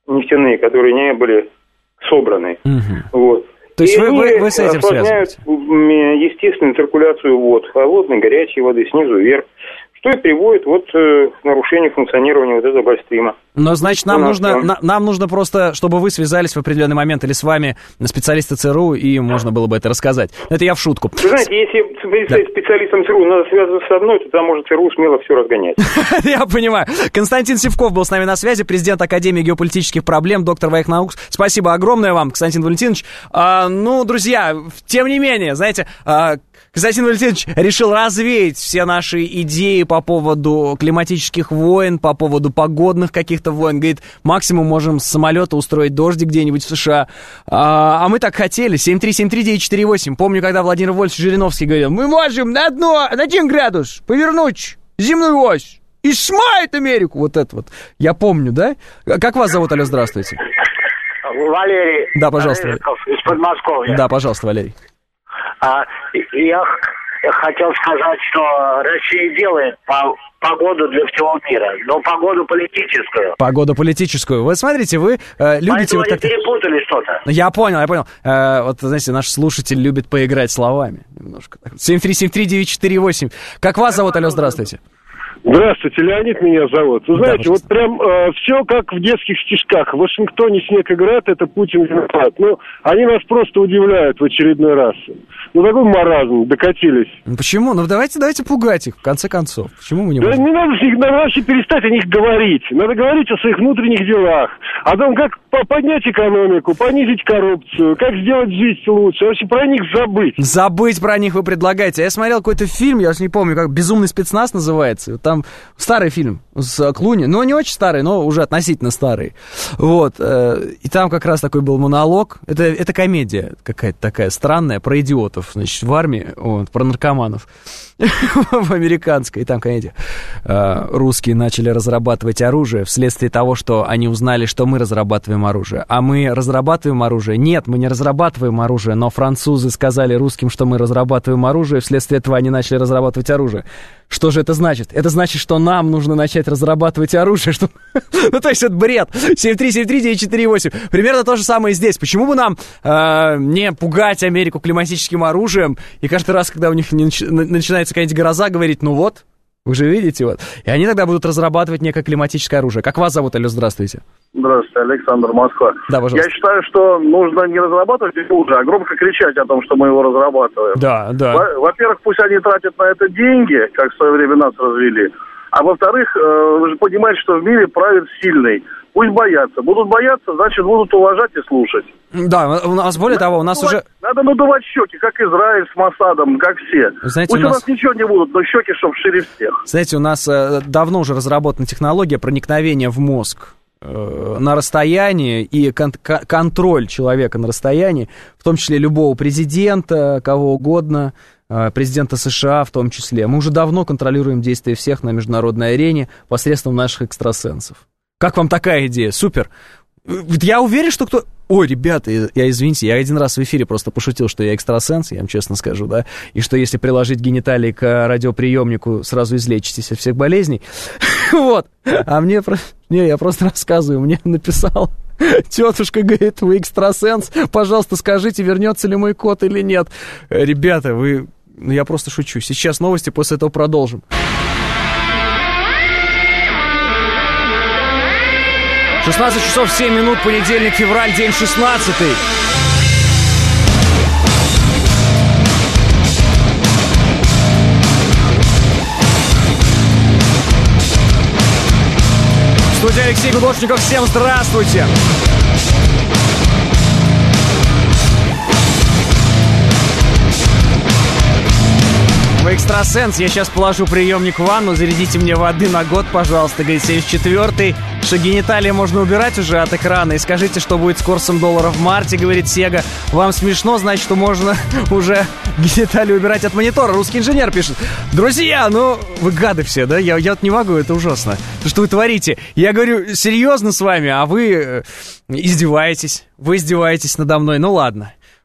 нефтяные, которые не были собраны. Вот. То есть вы с этим осложняют естественную циркуляцию вод, холодной, горячей воды снизу вверх, что и приводит вот к нарушению функционирования вот этого гольфстрима. Но, значит, нам нужно просто, чтобы вы связались в определенный момент или с вами специалисты ЦРУ, и можно было бы это рассказать. Это я в шутку. Вы знаете, если специалистам ЦРУ надо связываться со мной, то там может ЦРУ смело все разгонять. Я понимаю. Константин Сивков был с нами на связи, президент Академии геополитических проблем, доктор военных наук. Спасибо огромное вам, Константин Валентинович. Друзья, тем не менее, знаете, Константин Валентинович решил развеять все наши идеи по поводу климатических войн, по поводу погодных каких-то войн. Говорит, максимум можем с самолета устроить дождик где-нибудь в США. А мы так хотели. 7373948. Помню, когда Владимир Вольфович Жириновский говорил, мы можем на 1 градус повернуть земную ось и смоет Америку. Вот это вот. Я помню, да? Как вас зовут, алло, здравствуйте. Валерий. Да, пожалуйста. Из Подмосковья. Да, пожалуйста, Валерий. Я хотел сказать, что Россия делает погоду для всего мира, но погоду политическую. Погоду политическую. Вы смотрите, вы любите... Поэтому они перепутали что-то. Я понял. Вот, знаете, наш слушатель любит поиграть словами немножко. 7373948. Как вас зовут, алло, здравствуйте. Здравствуйте, Леонид меня зовут. Вы знаете, вот прям все как в детских стишках. В Вашингтоне снег и град, это Путин виноват. Они нас просто удивляют в очередной раз. Такой маразм, докатились. Почему? Давайте пугать их, в конце концов. Почему мы не можем? Не надо вообще перестать о них говорить. Надо говорить о своих внутренних делах. О том, как поднять экономику, понизить коррупцию, как сделать жизнь лучше. Вообще про них забыть. Забыть про них вы предлагаете. Я смотрел какой-то фильм, я уж не помню, как «Безумный спецназ» называется. Там старый фильм с Клуни. Не очень старый, но уже относительно старый. Вот. И там как раз такой был монолог. Это комедия какая-то такая странная, про идиотов, значит, в армии, про наркоманов в американской. И там комедия. Русские начали разрабатывать оружие вследствие того, что они узнали, что мы разрабатываем оружие. А мы разрабатываем оружие? Нет, мы не разрабатываем оружие, но французы сказали русским, что мы разрабатываем оружие, вследствие этого они начали разрабатывать оружие. Что же это значит? Это значит, что нам нужно начать разрабатывать оружие. То есть это бред. 7373948. Примерно то же самое и здесь. Почему бы нам не пугать Америку климатическим оружием и каждый раз, когда у них начинается какая-нибудь гроза, говорить, вы же видите, И они тогда будут разрабатывать некое климатическое оружие. Как вас зовут, алло, здравствуйте? Здравствуйте, Александр, Москва. Да, пожалуйста. Я считаю, что нужно не разрабатывать оружие, а громко кричать о том, что мы его разрабатываем. Да. Во-первых, пусть они тратят на это деньги, как в свое время нас развели. А во-вторых, вы же понимаете, что в мире правит сильный. Пусть боятся. Будут бояться, значит, будут уважать и слушать. Да, у нас, более того, у нас уже... Надо надувать щеки, как Израиль с Моссадом, как все. Знаете, пусть у нас ничего не будут, но щеки, чтобы шире всех. Знаете, у нас давно уже разработана технология проникновения в мозг на расстоянии и контроль человека на расстоянии, в том числе любого президента, кого угодно, президента США в том числе. Мы уже давно контролируем действия всех на международной арене посредством наших экстрасенсов. Как вам такая идея? Супер. Я уверен, что кто... Ой, ребята, извините, я один раз в эфире просто пошутил, что я экстрасенс, я вам честно скажу, да, и что если приложить гениталии к радиоприемнику, сразу излечитесь от всех болезней. Вот. А мне... Не, я просто рассказываю, мне написал... Тетушка говорит, вы экстрасенс, пожалуйста, скажите, вернется ли мой кот или нет. Ребята, я просто шучу. Сейчас новости, после этого продолжим. 16 часов 7 минут, понедельник, февраль, день 16-й. В студии Алексей Гудошников, всем здравствуйте. Вы экстрасенс, я сейчас положу приемник в ванну, зарядите мне воды на год, пожалуйста, говорит 74-й, что гениталии можно убирать уже от экрана, и скажите, что будет с курсом доллара в марте, говорит Сега. Вам смешно, значит, что можно уже гениталии убирать от монитора. Русский инженер пишет. Друзья, вы гады все, да? Я вот не могу, это ужасно. То, что вы творите. Я говорю серьезно с вами, а вы издеваетесь. Вы издеваетесь надо мной, ну ладно.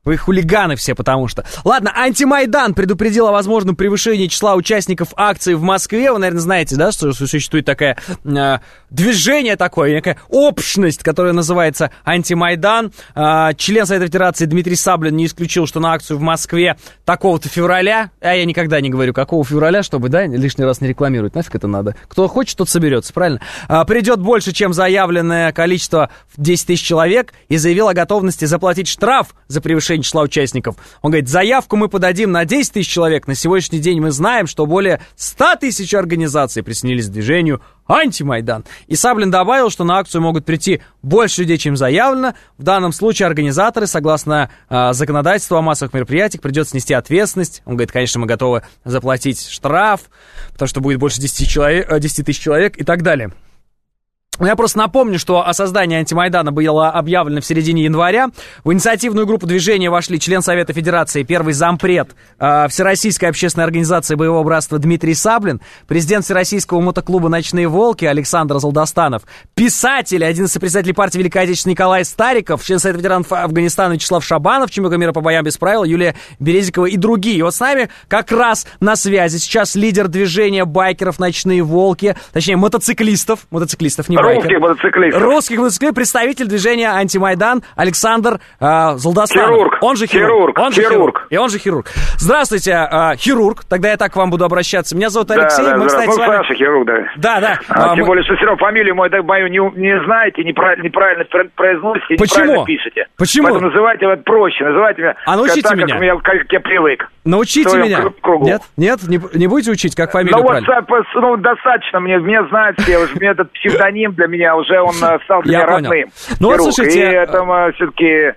Вы хулиганы все, потому что. Ладно, Антимайдан предупредил о возможном превышении числа участников акции в Москве. Вы, наверное, знаете, да, что существует такое движение такое, некая общность, которая называется Антимайдан. Член Совета Федерации Дмитрий Саблин не исключил, что на акцию в Москве такого-то февраля, а я никогда не говорю, какого февраля, чтобы, да, лишний раз не рекламировать. Нафиг это надо? Кто хочет, тот соберется, правильно? Придет больше, чем заявленное количество в 10 тысяч человек, и заявил о готовности заплатить штраф за превышение числа участников. Он говорит, заявку мы подадим на 10 тысяч человек. На сегодняшний день мы знаем, что более 100 тысяч организаций присоединились к движению Антимайдан. И Саблин добавил, что на акцию могут прийти больше людей, чем заявлено. В данном случае организаторы, согласно законодательству о массовых мероприятиях, придется нести ответственность. Он говорит, конечно, мы готовы заплатить штраф, потому что будет больше 10 тысяч человек и так далее. Я просто напомню, что о создании Антимайдана было объявлено в середине января. В инициативную группу движения вошли член Совета Федерации, первый зампред Всероссийской общественной организации боевого братства Дмитрий Саблин, президент Всероссийского мотоклуба «Ночные волки» Александр Золдостанов, писатель, один из сопредседателей партии Великой Отечественной Николай Стариков, член Совета ветеранов Афганистана Вячеслав Шабанов, чемпион мира по боям без правил Юлия Березикова и другие. И вот с нами как раз на связи сейчас лидер движения байкеров «Ночные волки», точнее мотоциклистов, не байкеров. Русских мотоциклистов, представитель движения Антимайдан Александр Золдостанов. Он же хирург. Здравствуйте, хирург. Тогда я так к вам буду обращаться. Меня зовут Алексей. Да, мы, кстати, с вами... Саша, хирург, да. Да. Тем более, что все равно фамилию мою не знаете, неправильно произносите, неправильно пишете. Почему? Поэтому называйте меня проще, называйте меня научите меня. Как я привык. Научите меня. Нет, не будете учить, как фамилию правильно? Достаточно, меня знают все, уже этот псевдоним для меня уже он стал для меня родным. Ну вот слушайте... И это все-таки...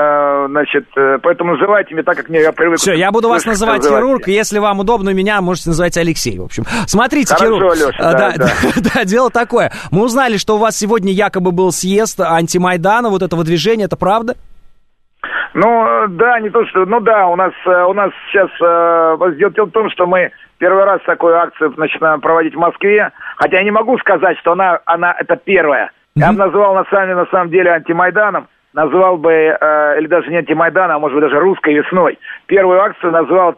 поэтому называйте меня так, как я привык. Все, я буду вас называть хирург, если вам удобно, меня можете называть Алексей, в общем. Смотрите, хорошо, хирург. Леша, да, дело такое. Мы узнали, что у вас сегодня якобы был съезд Антимайдана, вот этого движения, это правда? Ну, да, не то, что... Ну, да, у нас сейчас... Дело в том, что мы первый раз такую акцию начинаем проводить в Москве, хотя я не могу сказать, что она это первая. Я бы назвал на самом деле Антимайданом, назвал бы, или даже не Антимайданом, а может быть даже русской весной. Первую акцию назвал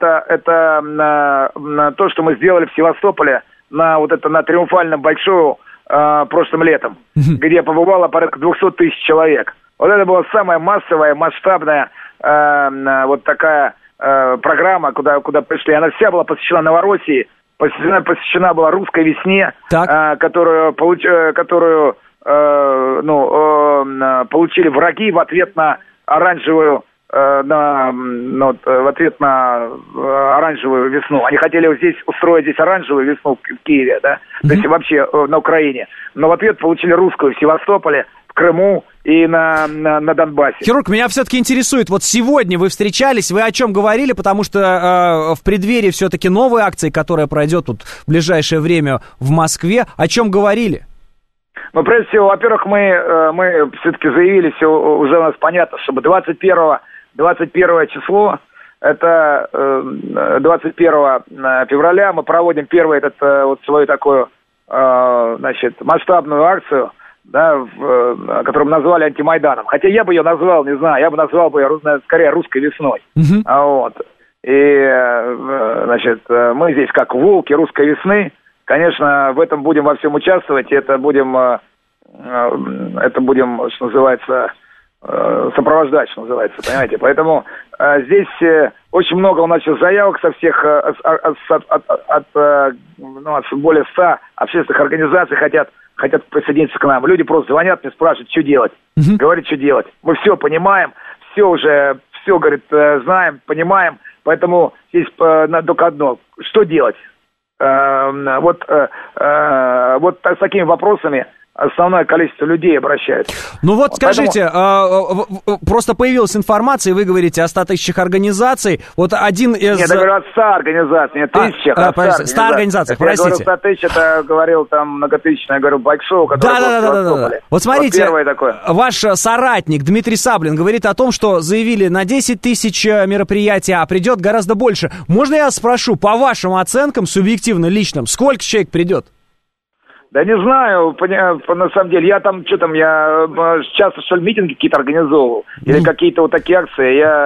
это то, что мы сделали в Севастополе на Триумфальном большую прошлым летом, где побывало порядка 200 тысяч человек. Вот это была самая массовая, масштабная вот такая программа, куда пришли. Она вся была посвящена Новороссии, посвящена была русской весне, которую получили враги в ответ на оранжевую оранжевую весну. Они хотели устроить оранжевую весну в Киеве, да, то есть вообще на Украине. Но в ответ получили русскую в Севастополе, в Крыму и на Донбассе. Хирург, меня все-таки интересует, вот сегодня вы встречались, вы о чем говорили, потому что в преддверии все-таки новой акции, которая пройдет тут в ближайшее время в Москве, о чем говорили? Ну, прежде всего, во-первых, мы все-таки заявили, все уже у нас понятно, чтобы 21 число, это 21 февраля, мы проводим первую свою такую, масштабную акцию, да, которую мы назвали Антимайданом. Хотя я бы ее назвал, не знаю, я бы назвал ее скорее русской весной. Вот. И, мы здесь как волки русской весны, конечно, в этом будем во всем участвовать, и это будем, что называется, сопровождать, что называется, понимаете. Поэтому здесь очень много у нас сейчас заявок со всех, от более 100 общественных организаций хотят присоединиться к нам. Люди просто звонят мне, спрашивают, что делать. Говорят, что делать. Мы все понимаем, все, говорит, знаем, понимаем. Поэтому здесь только одно. Что делать? Вот с такими вопросами основное количество людей обращается. Ну вот скажите, просто появилась информация, и вы говорите о 100 тысячах организаций. Вот один из... Нет, я говорю о 100 организаций, не тысячах, 100 организациях, простите. Я говорю 100 тысяч, это говорил там многотысячное, я говорю байк-шоу, которое было в Севастополе. Вот смотрите, вот ваш соратник Дмитрий Саблин говорит о том, что заявили на 10 тысяч мероприятий, а придет гораздо больше. Можно я спрошу, по вашим оценкам, субъективно, личным, сколько человек придет? Да не знаю, на самом деле, я часто, что ли, митинги какие-то организовывал, или какие-то вот такие акции,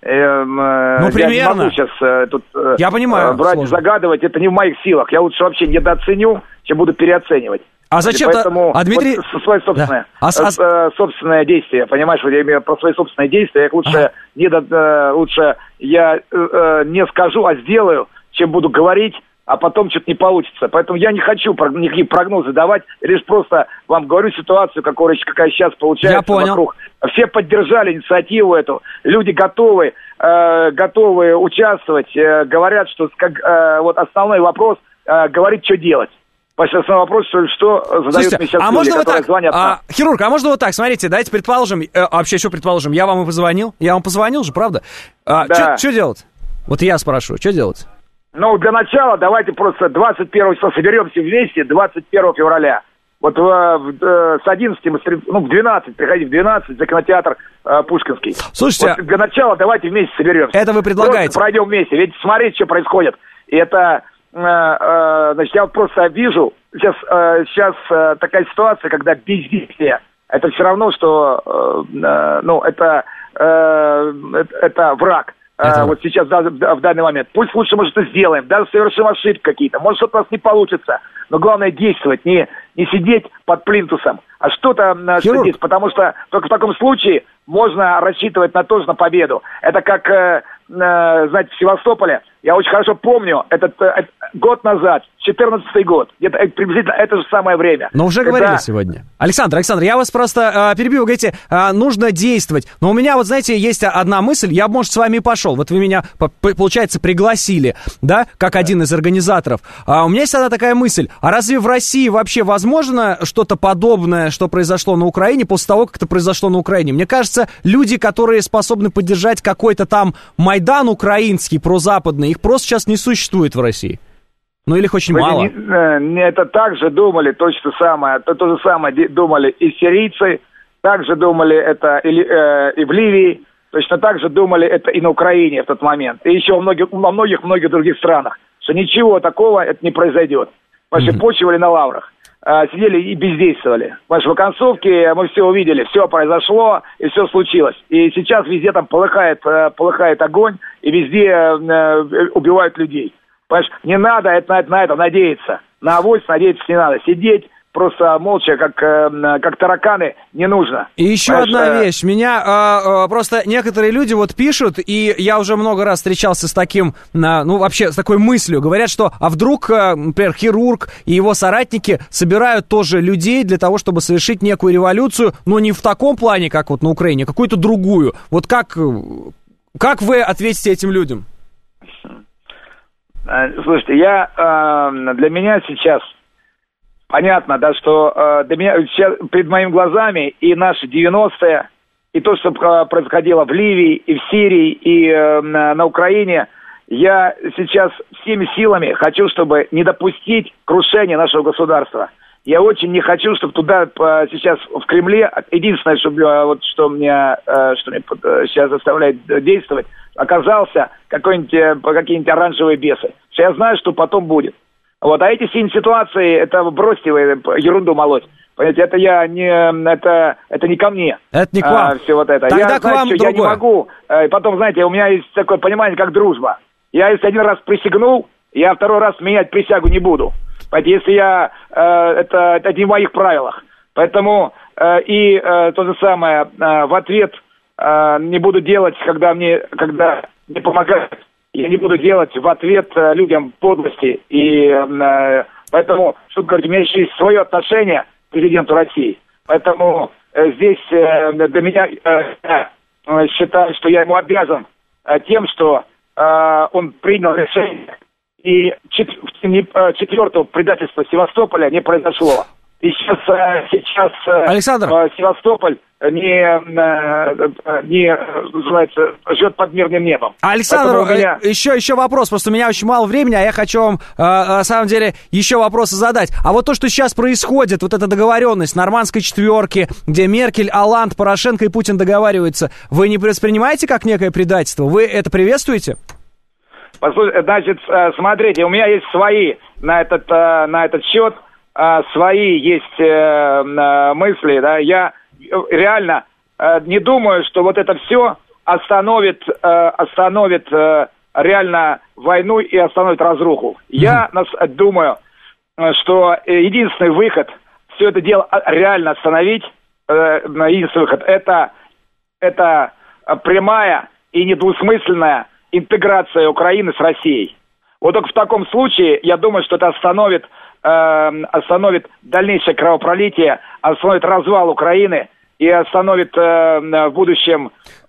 примерно. Я не могу сейчас тут я понимаю, брать, загадывать, это не в моих силах. Я лучше вообще недооценю, чем буду переоценивать. А зачем? Поэтому Дмитрий... вот свои собственные, собственное действие, понимаешь, вот я имею про свои собственные действия, я их лучше, лучше я не скажу, а сделаю, чем буду говорить, а потом что-то не получится. Поэтому я не хочу никакие прогнозы давать, лишь просто вам говорю ситуацию, какая сейчас получается вокруг. Все поддержали инициативу эту, люди готовы участвовать, говорят, что вот основной вопрос говорить, что делать. Основной вопрос, что задают мне сейчас люди, которые звонят нам. Хирург, а можно вот так, смотрите, давайте предположим, вообще еще предположим, я вам позвонил же, правда? Да. Что делать? Вот я спрашиваю, что делать? Ну, для начала давайте просто 21 числа соберемся вместе, 21 февраля. Вот с 11, в 12, приходи в 12, за кинотеатр Пушкинский. Слушайте, вот для начала давайте вместе соберемся. Это вы предлагаете? Просто пройдем вместе, ведь смотрите, что происходит. И это... Значит, я вот просто вижу, сейчас такая ситуация, когда бездействие, это все равно, что, это враг. Вот сейчас, в данный момент. Пусть лучше мы что-то сделаем, даже совершим ошибки какие-то. Может, что-то у нас не получится. Но главное действовать, не сидеть под плинтусом, а что-то делать. Потому что только в таком случае можно рассчитывать на победу. Это как, знаете, в Севастополе. Я очень хорошо помню, этот год назад, 14-й год, где-то приблизительно это же самое время. Но уже говорили сегодня. Александр, я вас просто перебью, вы говорите, нужно действовать. Но у меня, вот знаете, есть одна мысль, я, может, с вами и пошел. Вот вы меня, получается, пригласили, да, как один из организаторов. У меня есть одна такая мысль, а разве в России вообще возможно что-то подобное, что произошло на Украине, после того, как это произошло на Украине? Мне кажется, люди, которые способны поддержать какой-то там Майдан украинский, прозападный, их просто сейчас не существует в России. Ну, или их очень мало. Это так же думали, то же самое думали и сирийцы, так же думали это и в Ливии, точно так же думали это и на Украине в тот момент. И еще во многих других странах, что ничего такого это не произойдет. Потому что почивали на лаврах. Сидели и бездействовали. Потому что в концовке мы все увидели, все произошло и все случилось. И сейчас везде там полыхает огонь, и везде убивают людей. Понимаешь, не надо на это надеяться. На авось надеяться не надо. Сидеть просто молча, как тараканы, не нужно. И еще одна вещь. Меня просто некоторые люди вот пишут, и я уже много раз встречался с таким, вообще с такой мыслью. Говорят, что а вдруг, например, хирург и его соратники собирают тоже людей для того, чтобы совершить некую революцию, но не в таком плане, как вот на Украине, а какую-то другую. Вот как вы ответите этим людям? Слушайте, для меня сейчас понятно, да, что для меня сейчас перед моими глазами и наши 90-е, и то, что происходило в Ливии, и в Сирии, и на Украине, я сейчас всеми силами хочу, чтобы не допустить крушения нашего государства. Я очень не хочу, чтобы туда сейчас в Кремле, единственное, что меня сейчас заставляет действовать, оказался какие-нибудь оранжевые бесы. Что я знаю, что потом будет. Вот, а эти все ситуации, это бросьте вы ерунду молоть. Понимаете, это не ко мне. Это не к вам. Все вот это. Тогда к вам другое. Я не могу. Потом, знаете, у меня есть такое понимание, как дружба. Я если один раз присягнул, я второй раз менять присягу не буду. Понимаете, если это не в моих правилах. Поэтому то же самое в ответ не буду делать, когда мне помогают. Я не буду делать в ответ людям подлости. И поэтому, что говорить, у меня еще есть свое отношение к президенту России. Поэтому здесь для меня считаю, что я ему обязан тем, что он принял решение. И четвертого предательства Севастополя не произошло. И сейчас Александр, Севастополь называется, живет под мирным небом. Александр, еще вопрос, просто у меня очень мало времени, а я хочу вам, на самом деле, еще вопросы задать. А вот то, что сейчас происходит, вот эта договоренность нормандской четверки, где Меркель, Олланд, Порошенко и Путин договариваются, вы не воспринимаете как некое предательство? Вы это приветствуете? Послушайте, значит, смотрите, у меня есть свои на этот счет, свои есть мысли, да, я реально не думаю, что вот это все остановит реально войну и остановит разруху. Я думаю, что единственный выход все это дело реально остановить, единственный выход, это прямая и недвусмысленная интеграция Украины с Россией. Вот только в таком случае, я думаю, что это остановит дальнейшее кровопролитие, остановит развал Украины и остановит в будущем,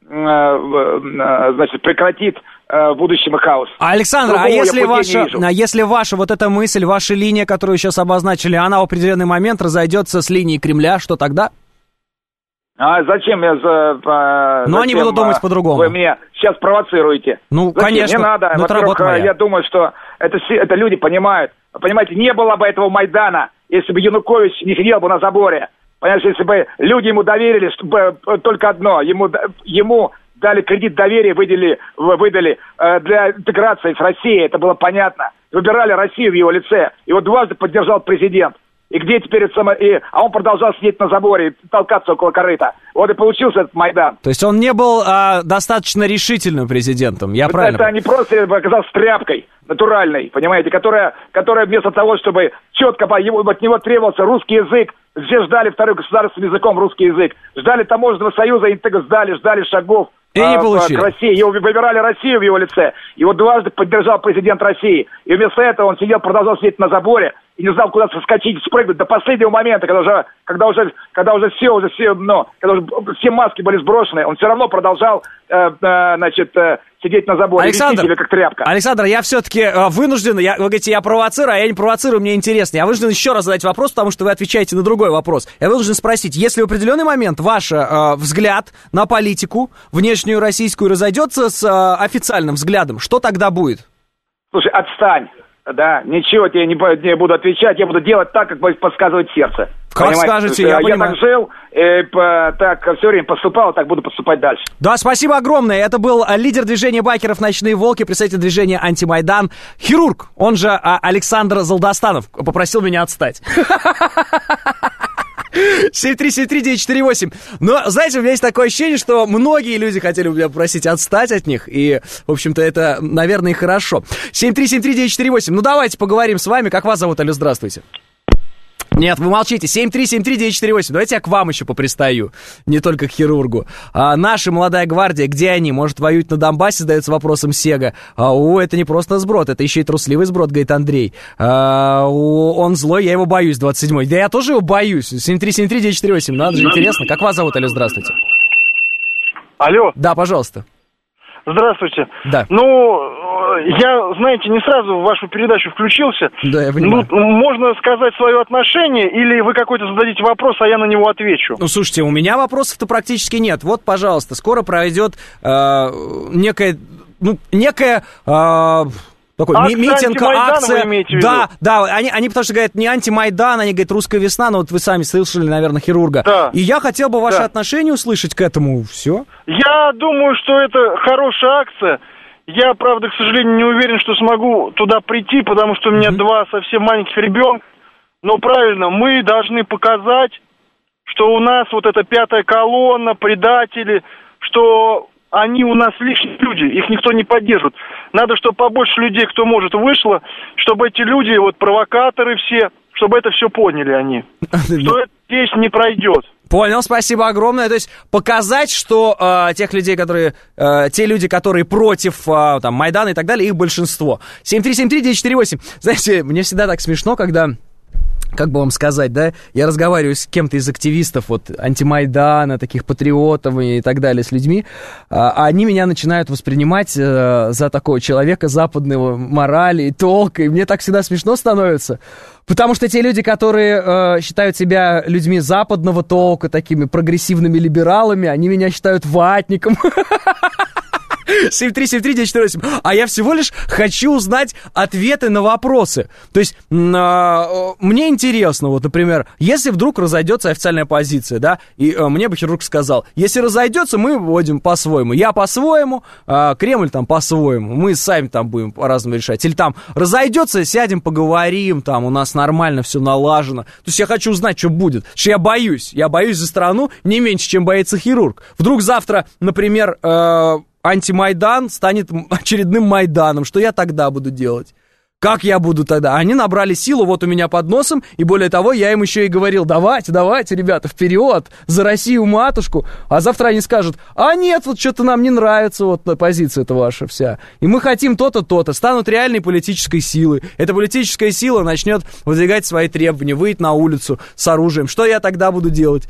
прекратит в будущем хаос. Александр, а если ваша вот эта мысль, ваша линия, которую сейчас обозначили, она в определенный момент разойдется с линией Кремля, что тогда? А зачем Но они будут думать по-другому. Вы меня сейчас провоцируете. Ну, зачем? конечно. Не надо. Во-первых, я думаю, что это люди понимают. Понимаете, не было бы этого Майдана, если бы Янукович не сидел бы на заборе. Понимаете, если бы люди ему доверили только одно, ему дали кредит доверия, выдали для интеграции с Россией, это было понятно. Выбирали Россию в его лице. Его дважды поддержал президент. И где теперь а он продолжал сидеть на заборе и толкаться около корыта. Вот и получился этот Майдан. То есть он не был достаточно решительным президентом, я правильно? Это не просто оказался тряпкой натуральной, понимаете, которая вместо того, чтобы четко от него требовался русский язык, все ждали вторым государственным языком русский язык, ждали таможенного союза, ждали шагов и не получили. К России. Выбирали Россию в его лице. Его дважды поддержал президент России. И вместо этого он продолжал сидеть на заборе и не знал, куда соскочить, спрыгнуть до последнего момента, когда уже все маски были сброшены, он все равно продолжал, сидеть на заборе, вести себя как тряпка. Александр, я все-таки вынужден, вы говорите, я провоцирую, а я не провоцирую, мне интересно. Я вынужден еще раз задать вопрос, потому что вы отвечаете на другой вопрос. Я вынужден спросить, если в определенный момент ваш взгляд на политику внешнюю российскую разойдется с официальным взглядом, что тогда будет? Слушай, отстань. Да, ничего тебе не буду отвечать, я буду делать так, как подсказывает сердце. Как понимаете? Скажете, я понимаю. Так жил, так все время поступал, так буду поступать дальше. Да, спасибо огромное. Это был лидер движения байкеров «Ночные волки», представитель движения «Антимайдан», хирург, он же Александр Золдостанов, попросил меня отстать. 7373948. Но, знаете, у меня есть такое ощущение, что многие люди хотели бы меня попросить отстать от них. И, в общем-то, это, наверное, и хорошо. 7373948. Ну, давайте поговорим с вами. Как вас зовут, алло, здравствуйте. Нет, вы молчите. 7373948. Давайте я к вам еще попристаю. Не только к хирургу. Наша молодая гвардия, где они? Может, воюют на Донбассе, задается вопросом Сега. Это не просто сброд, это еще и трусливый сброд, говорит Андрей. Он злой, я его боюсь, 27-й. Да я тоже его боюсь. 7373948. Надо же, интересно. Как вас зовут, алло, здравствуйте. Алло. Да, пожалуйста. Здравствуйте. Да. Я, знаете, не сразу в вашу передачу включился. Да, я понимаю. Можно сказать свое отношение, или вы какой-то зададите вопрос, а я на него отвечу? Ну, слушайте, у меня вопросов-то практически нет. Вот, пожалуйста, скоро пройдет некая такой митинг, акция. Да, они потому что говорят не антимайдан, они говорят русская весна, но вот вы сами слышали, наверное, хирурга. Да. И я хотел бы ваше отношение услышать к этому. Все. Я думаю, что это хорошая акция. Я, правда, к сожалению, не уверен, что смогу туда прийти, потому что у меня два совсем маленьких ребенка. Но правильно, мы должны показать, что у нас вот эта пятая колонна, предатели, что они у нас лишние люди, их никто не поддержит. Надо, чтобы побольше людей, кто может, вышло, чтобы эти люди, вот провокаторы все, чтобы это все поняли они. Что это здесь не пройдет. Понял, спасибо огромное. То есть показать, что те люди, которые против там, Майдана и так далее, их большинство. 7373948. Знаете, мне всегда так смешно, когда... Как бы вам сказать, да, я разговариваю с кем-то из активистов, вот, антимайдана, таких патриотов и так далее, с людьми, а они меня начинают воспринимать за такого человека западного морали и толка, и мне так всегда смешно становится, потому что те люди, которые считают себя людьми западного толка, такими прогрессивными либералами, они меня считают ватником. 7373948. А я всего лишь хочу узнать ответы на вопросы. То есть, мне интересно, вот, например, если вдруг разойдется официальная позиция, да, и мне бы хирург сказал, если разойдется, мы вводим по-своему. Я по-своему, Кремль там по-своему. Мы сами там будем по-разному решать. Или там разойдется, сядем, поговорим, там у нас нормально все налажено. То есть я хочу узнать, что будет. Что я боюсь за страну не меньше, чем боится хирург. Вдруг завтра, например, антимайдан станет очередным Майданом. Что я тогда буду делать? Как я буду тогда? Они набрали силу вот у меня под носом, и более того, я им еще и говорил, давайте, ребята, вперед, за Россию-матушку. А завтра они скажут, а нет, вот что-то нам не нравится, вот позиция-то ваша вся. И мы хотим то-то, то-то. Станут реальной политической силой. Эта политическая сила начнет выдвигать свои требования, выйти на улицу с оружием. Что я тогда буду делать?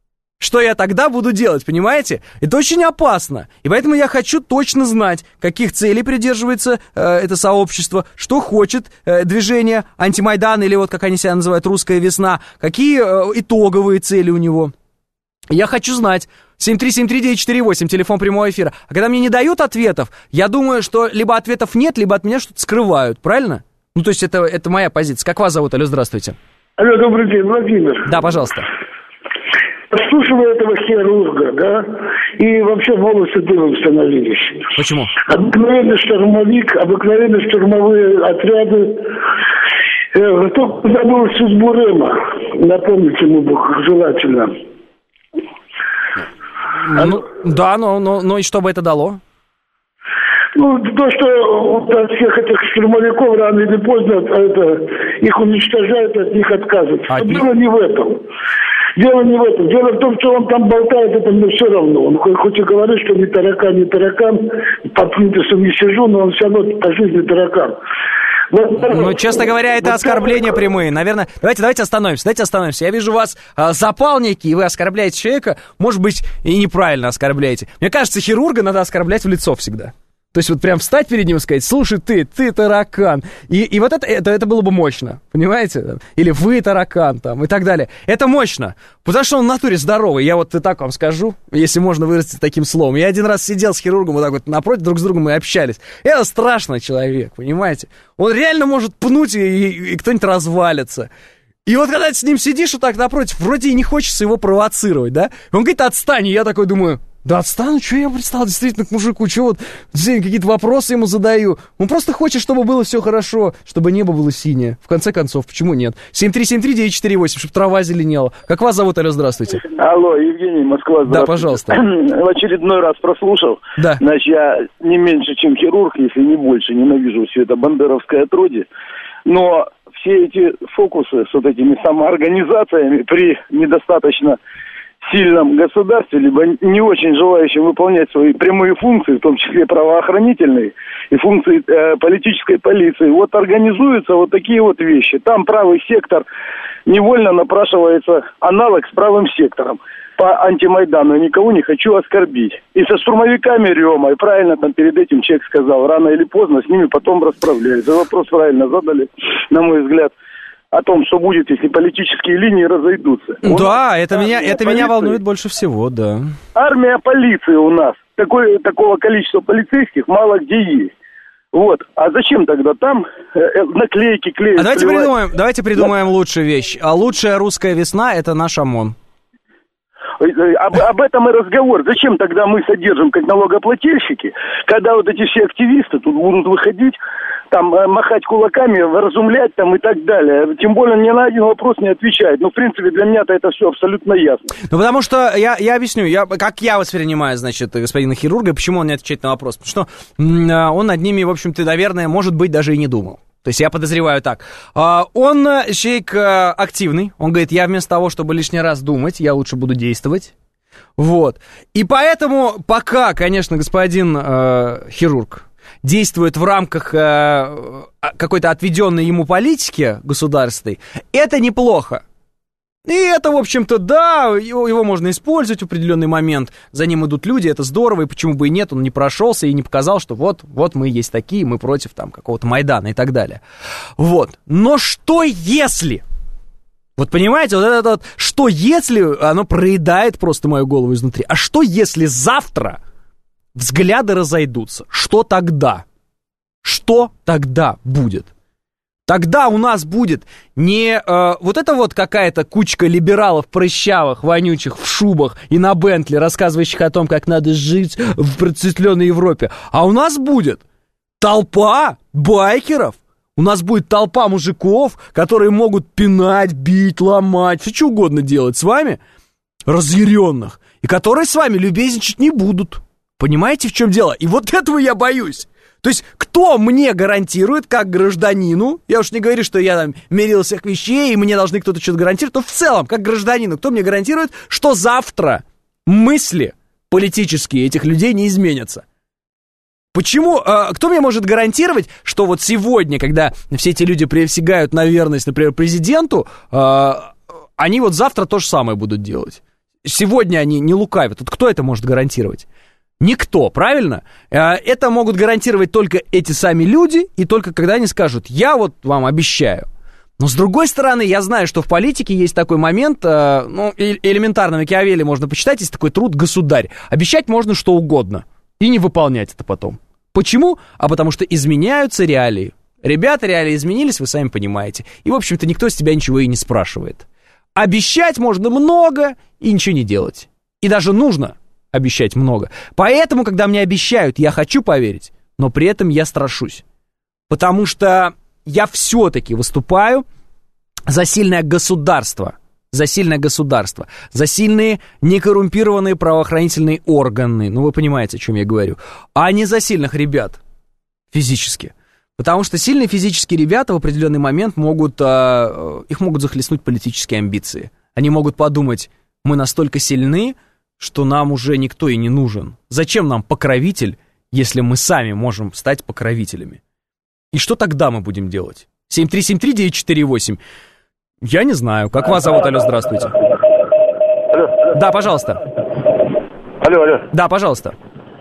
Понимаете? Это очень опасно. И поэтому я хочу точно знать, каких целей придерживается это сообщество, что хочет движение антимайдан, или вот как они себя называют, русская весна, какие итоговые цели у него. Я хочу знать. 7373948, телефон прямого эфира. А когда мне не дают ответов, я думаю, что либо ответов нет, либо от меня что-то скрывают, правильно? Ну, то есть это моя позиция. Как вас зовут? Алло, здравствуйте. Алло, добрый день, Владимир. Да, пожалуйста. Подслушивая этого хирурга, да, и вообще волосы дымом становились. Почему? Обыкновенный штурмовик, обыкновенные штурмовые отряды. Кто забыл судьбу Рема, напомните ему желательно. Ну, да, но и что бы это дало? Ну, то, что от всех этих штурмовиков рано или поздно их уничтожают, от них отказываются. Дело не в этом. Дело в том, что он там болтает, это мне все равно. Он хоть и говорит, что не таракан, под плинтусом не сижу, но он все равно по жизни таракан. Ну, честно говоря, это оскорбления прямые. Наверное, давайте остановимся. Я вижу, у вас запал некий, и вы оскорбляете человека, может быть, и неправильно оскорбляете. Мне кажется, хирурга надо оскорблять в лицо всегда. То есть вот прям встать перед ним и сказать, слушай, ты таракан. И вот это было бы мощно, понимаете? Или вы таракан там и так далее. Это мощно, потому что он в натуре здоровый. Я вот и так вам скажу, если можно выразиться таким словом. Я один раз сидел с хирургом вот так вот напротив, друг с другом мы общались. Это страшный человек, понимаете? Он реально может пнуть, и кто-нибудь развалится. И вот когда ты с ним сидишь вот так напротив, вроде и не хочется его провоцировать, да? Он говорит, отстань, и я такой думаю... Да отстану, что я пристал действительно к мужику, что вот какие-то вопросы ему задаю. Он просто хочет, чтобы было все хорошо, чтобы небо было синее. В конце концов, почему нет? 7373948, чтобы трава зеленела. Как вас зовут? Алло, здравствуйте. Алло, Евгений, Москва, здравствуйте. Да, пожалуйста. В очередной раз прослушал. Да. Значит, я не меньше, чем хирург, если не больше, ненавижу все это бандеровское отродье. Но все эти фокусы с вот этими самоорганизациями при недостаточно сильном государстве, либо не очень желающим выполнять свои прямые функции, в том числе правоохранительные, и функции политической полиции, вот организуются вот такие вот вещи. Там правый сектор, невольно напрашивается аналог с правым сектором по антимайдану. Я никого не хочу оскорбить. И со штурмовиками Рема, и правильно там перед этим человек сказал, рано или поздно с ними потом расправляются. Вопрос правильно задали, на мой взгляд, о том, что будет, если политические линии разойдутся. Да, это меня волнует больше всего, да. Армия полиции у нас. Такого количества полицейских мало где есть. Вот. А зачем тогда там наклейки клеить? Давайте придумаем лучшую вещь. А лучшая русская весна — это наш ОМОН. Об этом и разговор. Зачем тогда мы содержим как налогоплательщики, когда вот эти все активисты тут будут выходить, там, махать кулаками, вразумлять там и так далее. Тем более ни на один вопрос не отвечает. Ну, в принципе, для меня-то это все абсолютно ясно. Ну, потому что, я объясню, как я воспринимаю, значит, господина хирурга, почему он не отвечает на вопрос. Потому что он над ними, в общем-то, наверное, может быть, даже и не думал. То есть я подозреваю так. Он человек активный. Он говорит, я вместо того, чтобы лишний раз думать, я лучше буду действовать. Вот. И поэтому пока, конечно, господин хирург действует в рамках какой-то отведенной ему политики государственной, это неплохо. И это, в общем-то, да, его можно использовать в определенный момент. За ним идут люди, это здорово, и почему бы и нет, он не прошелся и не показал, что вот мы есть такие, мы против там какого-то Майдана и так далее. Вот. Но что если... Вот понимаете, вот это вот, что если, оно проедает просто мою голову изнутри. А что если завтра взгляды разойдутся. Что тогда? Что тогда будет? Тогда у нас будет не вот это вот какая-то кучка либералов прыщавых, вонючих, в шубах и на Бентли, рассказывающих о том, как надо жить в просветленной Европе. А у нас будет толпа байкеров. У нас будет толпа мужиков, которые могут пинать, бить, ломать, все что угодно делать с вами, разъяренных, и которые с вами любезничать не будут. Понимаете, в чем дело? И вот этого я боюсь. То есть, кто мне гарантирует, как гражданину, я уж не говорю, что я там мерил всех вещей, и мне должны кто-то что-то гарантировать, но в целом, как гражданину, кто мне гарантирует, что завтра мысли политические этих людей не изменятся? Почему? Кто мне может гарантировать, что вот сегодня, когда все эти люди присягают на верность, например, президенту, они вот завтра то же самое будут делать? Сегодня они не лукавят. Вот кто это может гарантировать? Никто, правильно? Это могут гарантировать только эти сами люди, и только когда они скажут: я вот вам обещаю. Но с другой стороны, я знаю, что в политике есть такой момент, элементарно Макиавелли можно почитать, есть такой труд «Государь». Обещать можно что угодно, и не выполнять это потом. Почему? А потому что изменяются реалии. Ребята, реалии изменились, вы сами понимаете. И, в общем-то, никто с тебя ничего и не спрашивает. Обещать можно много и ничего не делать. И даже нужно обещать много. Поэтому, когда мне обещают, я хочу поверить, но при этом я страшусь. Потому что я все-таки выступаю за сильное государство. За сильное государство. За сильные некоррумпированные правоохранительные органы. Ну, вы понимаете, о чем я говорю. А не за сильных ребят физически. Потому что сильные физические ребята в определенный момент их могут захлестнуть политические амбиции. Они могут подумать: мы настолько сильны, что нам уже никто и не нужен. Зачем нам покровитель, если мы сами можем стать покровителями? И что тогда мы будем делать? 7373948. Я не знаю. Как вас зовут? Алло, здравствуйте. Алло. Да, пожалуйста. Алло. Да, пожалуйста.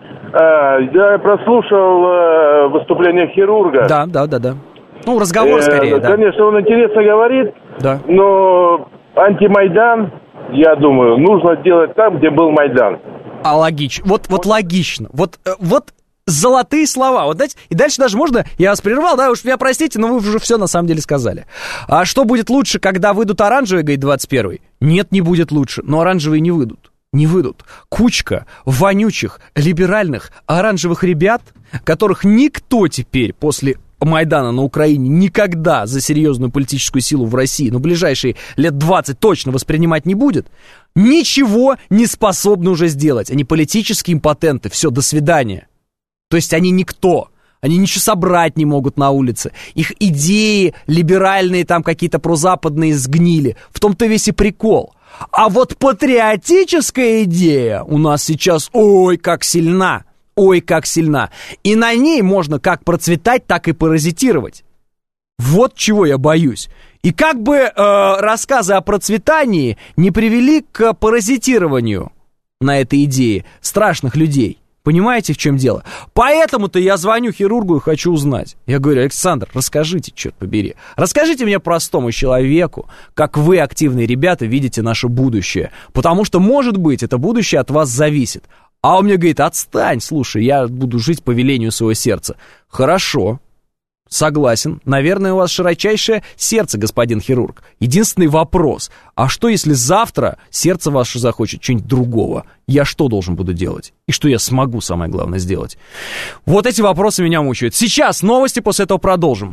Я прослушал выступление хирурга. Да. Ну, разговор скорее, да. Конечно, он интересно говорит, да. Но антимайдан, я думаю, нужно делать там, где был Майдан. А логично. Вот логично. Вот золотые слова. Вот дайте, и дальше даже можно, я вас прервал, да, уж меня простите, но вы уже все на самом деле сказали. А что будет лучше, когда выйдут оранжевые, говорит 21-й? Нет, не будет лучше, но оранжевые не выйдут. Не выйдут. Кучка вонючих, либеральных, оранжевых ребят, которых никто теперь после Майдана на Украине никогда за серьезную политическую силу в России, но ближайшие лет 20 точно воспринимать не будет, ничего не способны уже сделать. Они политические импотенты. Все, до свидания. То есть они никто. Они ничего собрать не могут на улице. Их идеи либеральные, там какие-то прозападные сгнили. В том-то весь и прикол. А вот патриотическая идея у нас сейчас, ой, как сильна. Ой, как сильна. И на ней можно как процветать, так и паразитировать. Вот чего я боюсь. И как бы рассказы о процветании не привели к паразитированию на этой идее страшных людей. Понимаете, в чем дело? Поэтому-то я звоню хирургу и хочу узнать. Я говорю: Александр, расскажите, черт побери. Расскажите мне, простому человеку, как вы, активные ребята, видите наше будущее. Потому что, может быть, это будущее от вас зависит. А он мне говорит: отстань, слушай, я буду жить по велению своего сердца. Хорошо, согласен. Наверное, у вас широчайшее сердце, господин хирург. Единственный вопрос: а что, если завтра сердце ваше захочет чего-нибудь другого? Я что должен буду делать? И что я смогу, самое главное, сделать? Вот эти вопросы меня мучают. Сейчас новости, после этого продолжим.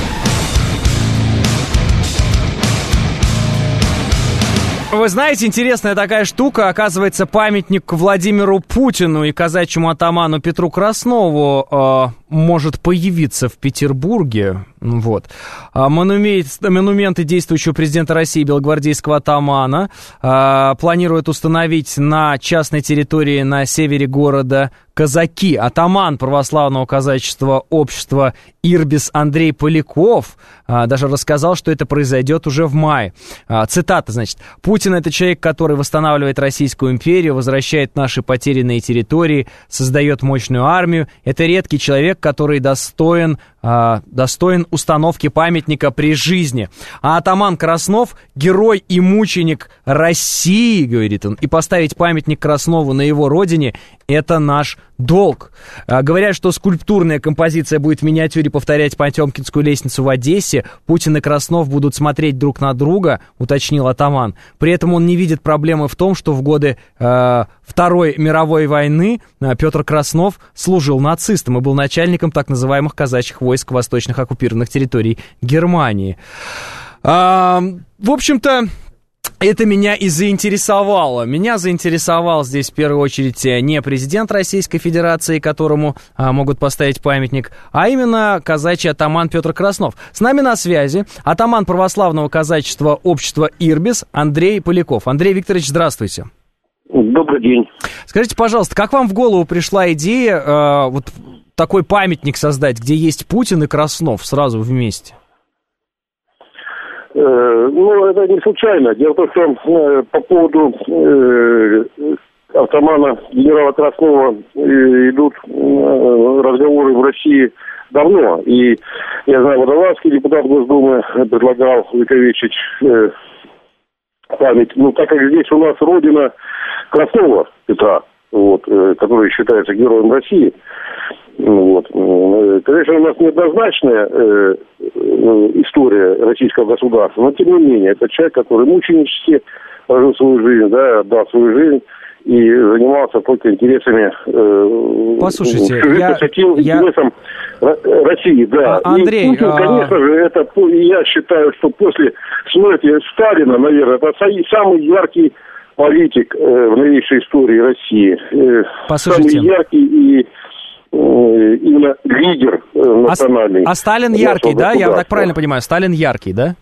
Вы знаете, интересная такая штука. Оказывается, памятник Владимиру Путину и казачьему атаману Петру Краснову может появиться в Петербурге. Вот. Монументы действующего президента России, белогвардейского атамана, планируют установить на частной территории на севере города казаки. Атаман православного казачества общества «Ирбис» Андрей Поляков даже рассказал, что это произойдет уже в мае. Цитата, значит: «Путин — это человек, который восстанавливает Российскую империю, возвращает наши потерянные территории, создает мощную армию. Это редкий человек, который достоин установки памятника при жизни. А атаман Краснов — герой и мученик России, — говорит он, — и поставить памятник Краснову на его родине — Это наш долг. Говорят, что скульптурная композиция будет в миниатюре повторять Потемкинскую лестницу в Одессе. Путин и Краснов будут смотреть друг на друга, уточнил атаман. При этом он не видит проблемы в том, что в годы Второй мировой войны Петр Краснов служил нацистом и был начальником так называемых казачьих войск восточных оккупированных территорий Германии. В общем-то, это меня и заинтересовало. Меня заинтересовал здесь в первую очередь не президент Российской Федерации, которому могут поставить памятник, а именно казачий атаман Петр Краснов. С нами на связи атаман православного казачества общества «Ирбис» Андрей Поляков. Андрей Викторович, здравствуйте. Добрый день. Скажите, пожалуйста, как вам в голову пришла идея вот такой памятник создать, где есть Путин и Краснов сразу вместе? Ну, это не случайно. Дело в том, что по поводу атамана генерала Краснова идут разговоры в России давно. И я знаю, Водолазский депутат Госдумы предлагал увековечить память. Ну, так как здесь у нас родина Краснова Петра, вот, который считается героем России. Вот. Конечно, у нас неоднозначная история российского государства, но тем не менее, это человек, который мученически прожил свою жизнь, да, отдал свою жизнь и занимался только интересами интересам России, да. Андрей, и Путин, конечно же, это, я считаю, что после смерти Сталина, наверное, это самый яркий политик в новейшей истории России. Послушайте. Самый яркий и именно лидер национальный. А Сталин яркий, да? Я так правильно понимаю, Сталин яркий, да?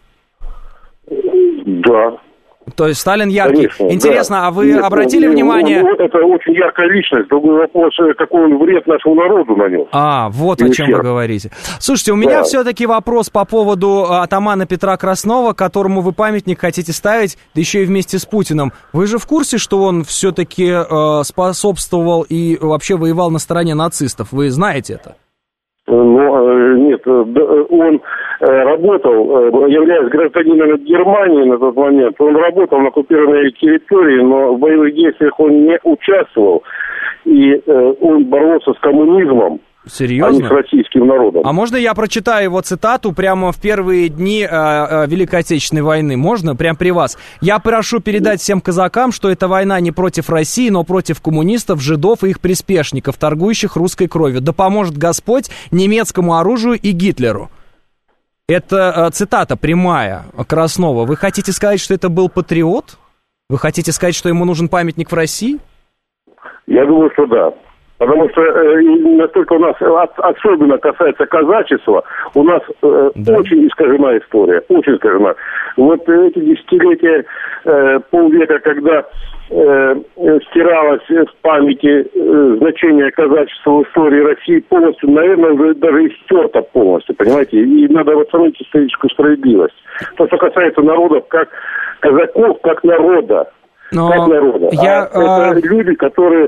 Да. То есть Сталин яркий. Конечно, интересно, да. а вы обратили внимание... Это очень яркая личность. Другой вопрос, какой он вред нашему народу нанес. Вот о чем вы говорите. Слушайте, у меня все-таки вопрос по поводу атамана Петра Краснова, которому вы памятник хотите ставить, да еще и вместе с Путиным. Вы же в курсе, что он все-таки способствовал и вообще воевал на стороне нацистов? Вы знаете это? Нет, он работал, являясь гражданином Германии на тот момент, он работал на оккупированной территории, но в боевых действиях он не участвовал, и он боролся с коммунизмом. Серьезно? А не с российским народом. А можно я прочитаю его цитату прямо в первые дни Великой Отечественной войны? Можно? Прямо при вас. «Я прошу передать всем казакам, что эта война не против России, но против коммунистов, жидов и их приспешников, торгующих русской кровью. Да поможет Господь немецкому оружию и Гитлеру». Это цитата прямая Краснова. Вы хотите сказать, что это был патриот? Вы хотите сказать, что ему нужен памятник в России? Я думаю, что да. Потому что настолько у нас, особенно касается казачества, у нас очень искажена история, очень искажена. Вот эти десятилетия, полвека, когда стиралось в памяти значение казачества в истории России полностью, наверное, уже даже истерто полностью, понимаете? И надо восстановить историческую справедливость. То, что касается народов, как казаков, как народа. Но как народа. Это люди, которые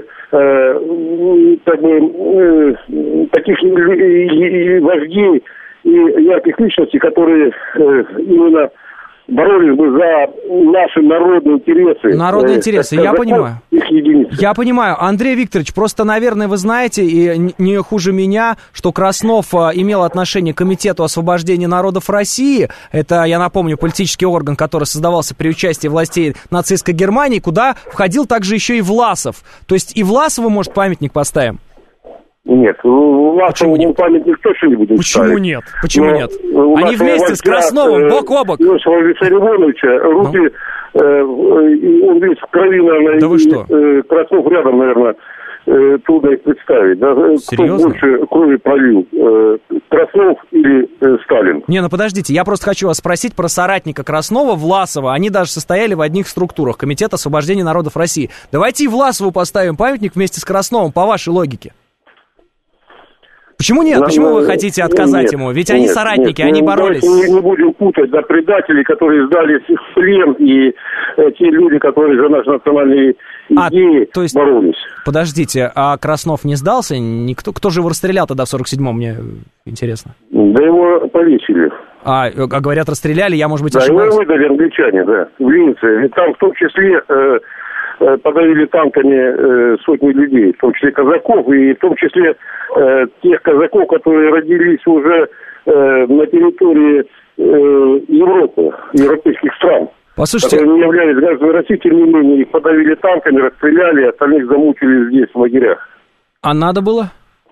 таких вождей и ярких личностей, которые именно боролись бы за наши народные интересы. Народные интересы, я понимаю. Я понимаю. Андрей Викторович, просто, наверное, вы знаете, и не хуже меня, что Краснов имел отношение к Комитету освобождения народов России. Это, я напомню, политический орган, который создавался при участии властей нацистской Германии, куда входил также еще и Власов. То есть и Власову, может, памятник поставим? Нет, Власову памятник точно не будем Почему ставить. нет? Почему нет? Они вместе с Красновым, бок о бок. Иосифа Виссарионовича, руки, он весь в крови, наверное, да вы что? Краснов рядом, наверное, трудно их представить. Да? Серьезно? Кто больше крови пролил, Краснов или Сталин? Не, ну подождите, я просто хочу вас спросить про соратника Краснова, Власова. Они даже состояли в одних структурах, Комитет освобождения народов России. Давайте и Власову поставим памятник вместе с Красновым, по вашей логике. Почему нет? Почему вы хотите отказать ему? Ведь они соратники, они боролись. Не будем путать, да, предателей, которые сдали их в плен, и те люди, которые за наши национальные идеи боролись. Подождите, а Краснов не сдался? Никто? Кто же его расстрелял тогда в 47-м, мне интересно? Да его повесили. А говорят, расстреляли, я, может быть, ошибаюсь. Да, его выдали англичане, да, в Виннице. И там в том числе подавили танками сотни людей, в том числе казаков, и в том числе тех казаков, которые родились уже на территории Европы, европейских стран. Послушайте, которые не являлись гражданами России, тем не менее, их подавили танками, расстреляли, остальных замучили здесь, в лагерях. А надо было?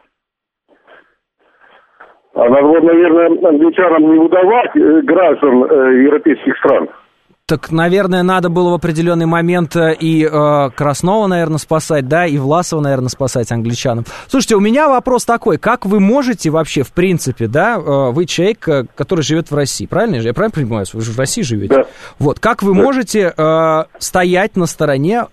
А надо было, наверное, англичанам не выдавать граждан европейских стран. Так, наверное, надо было в определенный момент и Краснова, наверное, спасать, да, и Власова, наверное, спасать англичанам. Слушайте, у меня вопрос такой, как вы можете вообще, в принципе, да, вы человек, который живет в России, правильно? Я правильно понимаю, вы же в России живете? Да. Вот, как вы можете стоять на стороне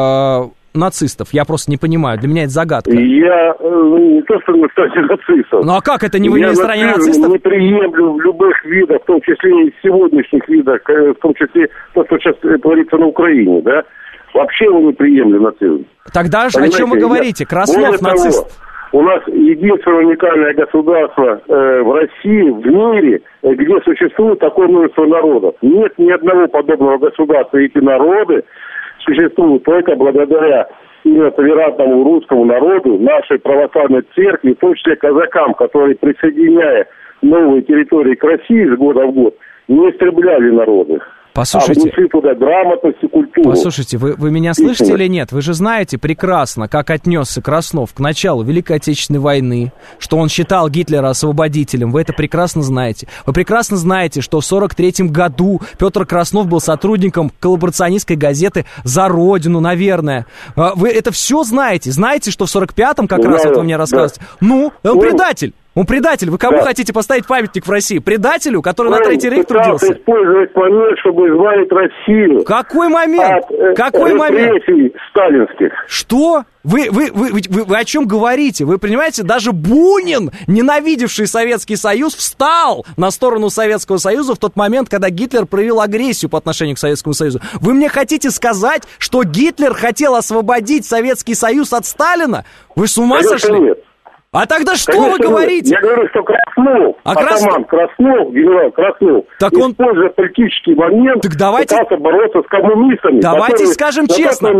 нацистов? Я просто не понимаю, для меня это загадка. Я не то, что на стороне нацистов. Ну а как это, не вы не на стороне нацистов? Я не приемлю в любых видах, в том числе и в сегодняшних видах, в том числе то, что сейчас творится на Украине, да? Вообще его не приемлю нацизм. Тогда о чем вы говорите? Краснов нацист. У нас единственное уникальное государство в России, в мире, где существует такое множество народов. Нет ни одного подобного государства. Эти народы существуют только благодаря именно толерантному русскому народу, нашей православной церкви, в том числе казакам, которые, присоединяя новые территории к России с года в год, не истребляли народы. Послушайте, внесли туда грамотность и культуру. Послушайте, вы меня слышите или нет? Вы же знаете прекрасно, как отнесся Краснов к началу Великой Отечественной войны, что он считал Гитлера освободителем. Вы это прекрасно знаете. Вы прекрасно знаете, что в 1943 году Петр Краснов был сотрудником коллаборационистской газеты «За Родину», наверное. Вы это все знаете. Знаете, что в 1945-м как раз это вы мне рассказываете. Да. Ну, он предатель. Он предатель. Вы кому хотите поставить памятник в России? Предателю, который на Третий рейх трудился? Использовать момент, чтобы избавить Россию. Какой момент? Какой момент? Сталинских. Что? Вы о чем говорите? Вы понимаете, даже Бунин, ненавидевший Советский Союз, встал на сторону Советского Союза в тот момент, когда Гитлер проявил агрессию по отношению к Советскому Союзу. Вы мне хотите сказать, что Гитлер хотел освободить Советский Союз от Сталина? Вы с ума сошли? Нет. А тогда что вы говорите? Я говорю, что Краснов, атаман Краснов, генерал Краснов, так он, используя политический момент, пытался бороться с коммунистами. Давайте скажем честно.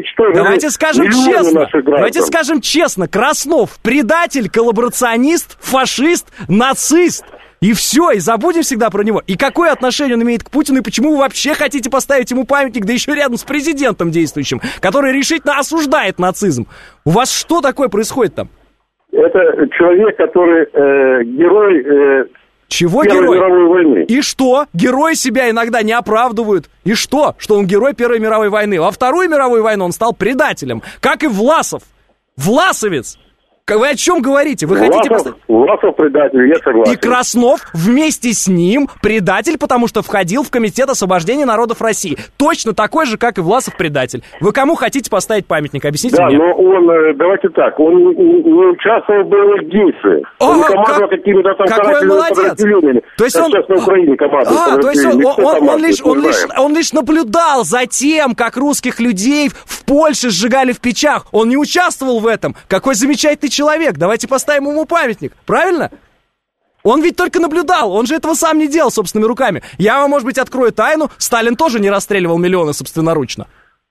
Давайте скажем честно. Краснов предатель, коллаборационист, фашист, нацист. И все, и забудем всегда про него. И какое отношение он имеет к Путину, и почему вы вообще хотите поставить ему памятник, да еще рядом с президентом действующим, который решительно осуждает нацизм? У вас что такое происходит там? Это человек, который герой Первой мировой войны. И что? Герои себя иногда не оправдывают. И что? Что он герой Первой мировой войны. Во Вторую мировую войну он стал предателем. Как и Власов. Власовец. Вы о чем говорите? Вы хотите поставить... Власов предатель, я согласен. И Краснов вместе с ним предатель, потому что входил в Комитет освобождения народов России. Точно такой же, как и Власов предатель. Вы кому хотите поставить памятник? Объясните мне. Да, но он, давайте так, он не участвовал в боевых действиях. Он командовал какими-то там карательными подразделениями. То есть он... Сейчас на Украине командует. То есть он лишь наблюдал за тем, как русских людей в Польше сжигали в печах. Он не участвовал в этом. Какой замечательный человек. Давайте поставим ему памятник. Правильно? Он ведь только наблюдал. Он же этого сам не делал собственными руками. Я вам, может быть, открою тайну. Сталин тоже не расстреливал миллионы собственноручно.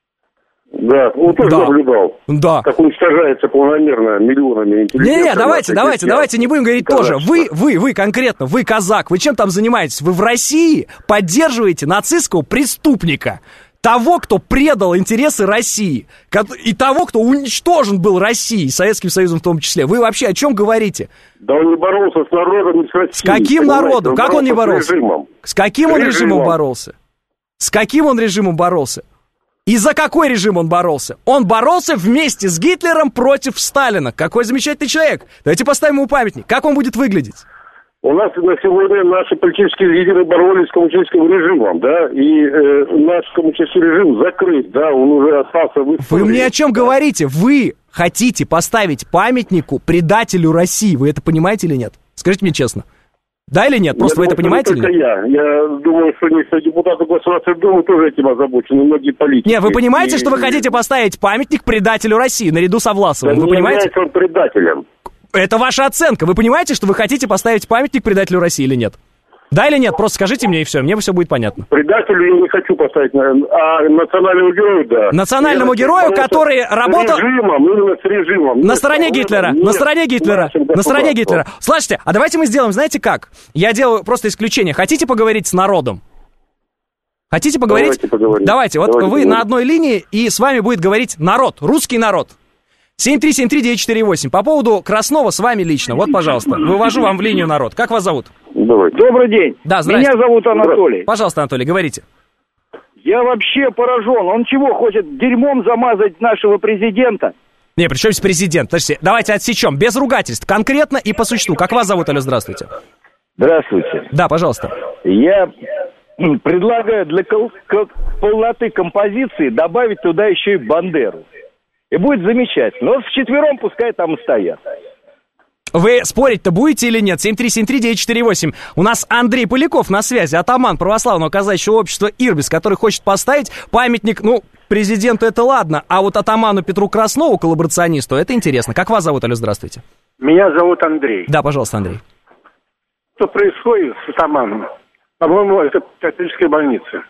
Да, он тоже наблюдал. Да. Как уничтожается полномерно миллионами интеллигенции. Давайте не будем говорить тоже. Вы конкретно, вы казак, вы чем там занимаетесь? Вы в России поддерживаете нацистского преступника. Того, кто предал интересы России, и того, кто уничтожен был Россией, Советским Союзом в том числе. Вы вообще о чем говорите? Да он не боролся с народом, не с Россией. С каким народом? Как он не боролся? С каким он режимом боролся? С каким он режимом боролся? И за какой режим он боролся? Он боролся вместе с Гитлером против Сталина. Какой замечательный человек. Давайте поставим ему памятник. Как он будет выглядеть? У нас на сегодня наши политические лидеры боролись с коммунистическим режимом, да, и наш коммунистический режим закрыт, да, он уже остался в истории. Вы мне о чем говорите? Вы хотите поставить памятнику предателю России, вы это понимаете или нет? Скажите мне честно. Да или нет? Просто вы это понимаете или нет? Я думаю, что некоторые депутаты Государственной Думы тоже этим озабочены, многие политики. Не, вы понимаете, что вы хотите поставить памятник предателю России наряду со Власовым? Да, вы понимаете? Он предателем. Это ваша оценка. Вы понимаете, что вы хотите поставить памятник предателю России или нет? Да или нет? Просто скажите мне, и все, мне все будет понятно. Предателю я не хочу поставить, а национальному герою, да. Национальному герою, который работал... С режимом. На стороне Гитлера, на стороне Гитлера, на стороне Гитлера. Слушайте, а давайте мы сделаем, знаете как? Я делаю просто исключение. Хотите поговорить с народом? Хотите поговорить? Давайте, вот вы на одной линии, и с вами будет говорить народ, русский народ. 7373948. По поводу Краснова с вами лично. Вот, пожалуйста, вывожу вам в линию народ. Как вас зовут? Добрый день. Да, здрасте. Меня зовут Анатолий. Пожалуйста, Анатолий, говорите. Я вообще поражен. Он чего, хочет дерьмом замазать нашего президента? Не, при чем здесь президент? Подождите, давайте отсечем. Без ругательств. Конкретно и по существу. Как вас зовут, алло, здравствуйте. Здравствуйте. Да, пожалуйста. Я предлагаю для полноты композиции добавить туда еще и Бандеру. И будет замечательно. Вот вчетвером пускай там и стоят. Вы спорить-то будете или нет? 7373948. У нас Андрей Поляков на связи, атаман православного казачьего общества «Ирбис», который хочет поставить памятник, президенту это ладно, а вот атаману Петру Краснову, коллаборационисту, это интересно. Как вас зовут, алло, здравствуйте? Меня зовут Андрей. Да, пожалуйста, Андрей. Что происходит с атаманом? По-моему, это католическая больница.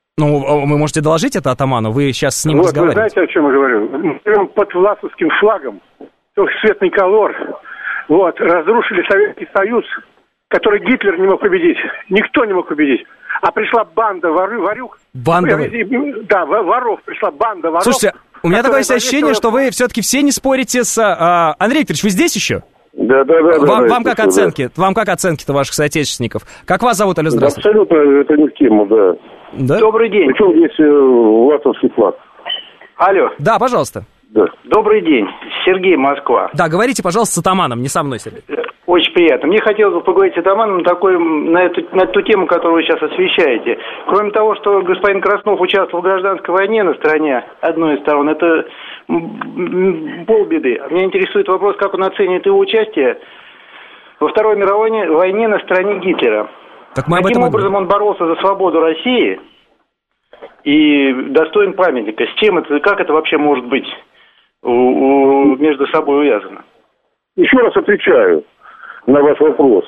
Вы можете доложить это атаману? Вы сейчас с ним разговариваете. Вы знаете, о чем я говорю? Мы под власовским флагом, трехцветный колор, разрушили Советский Союз, который Гитлер не мог победить. Никто не мог победить. А пришла банда ворюк. Банда? Да, воров. Пришла банда воров. Слушайте, у меня такое ощущение, что вы все-таки все не спорите с... Андрей Викторович, вы здесь еще? Да. Вам как оценки? Вам как оценки-то ваших соотечественников? Как вас зовут, алло, здравствуйте? Абсолютно это не в тему, да. Добрый день. Причем здесь власовский флаг? Алло. Да, пожалуйста. Да. Добрый день. Сергей, Москва. Да, говорите, пожалуйста, с атаманом, не со мной, Сергей. Очень приятно. Мне хотелось бы поговорить с атаманом на эту тему, которую вы сейчас освещаете. Кроме того, что господин Краснов участвовал в гражданской войне на стороне одной из сторон, это полбеды. Меня интересует вопрос, как он оценивает его участие во Второй мировой войне на стороне Гитлера. Каким образом он боролся за свободу России и достоин памятника? С чем это, как это вообще может быть между собой увязано? Еще раз отвечаю на ваш вопрос.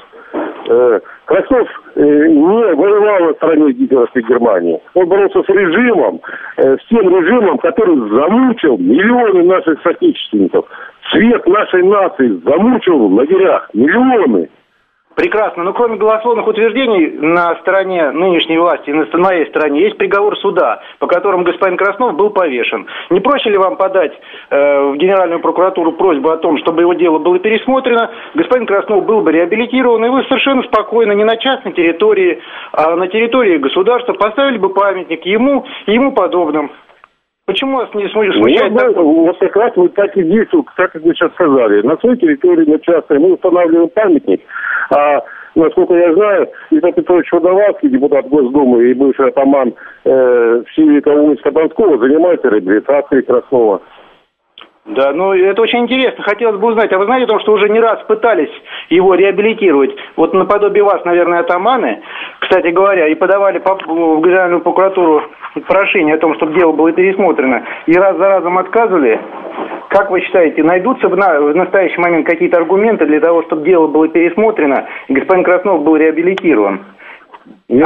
Краснов не воевал на стороне гитлеровской Германии. Он боролся с режимом, с тем режимом, который замучил миллионы наших соотечественников. Цвет нашей нации замучил в лагерях миллионы. Прекрасно. Но кроме голословных утверждений на стороне нынешней власти, на моей стороне, есть приговор суда, по которому господин Краснов был повешен. Не проще ли вам подать в Генеральную прокуратуру просьбу о том, чтобы его дело было пересмотрено, господин Краснов был бы реабилитирован, и вы совершенно спокойно, не на частной территории, а на территории государства поставили бы памятник ему и ему подобным? Почему вас не смущает? Вот как раз мы так и действуем, так как вы сейчас сказали. На своей территории, на частной, мы устанавливаем памятник. А, насколько я знаю, Илья Петрович Водовацкий, депутат Госдумы и бывший атаман Севика Улицка Донского, занимается реабилитацией Краснова. Да, это очень интересно. Хотелось бы узнать, а вы знаете о том, что уже не раз пытались его реабилитировать, вот наподобие вас, наверное, атаманы, кстати говоря, и подавали в Генеральную прокуратуру прошение о том, чтобы дело было пересмотрено, и раз за разом отказывали. Как вы считаете, найдутся в настоящий момент какие-то аргументы для того, чтобы дело было пересмотрено, и господин Краснов был реабилитирован? Один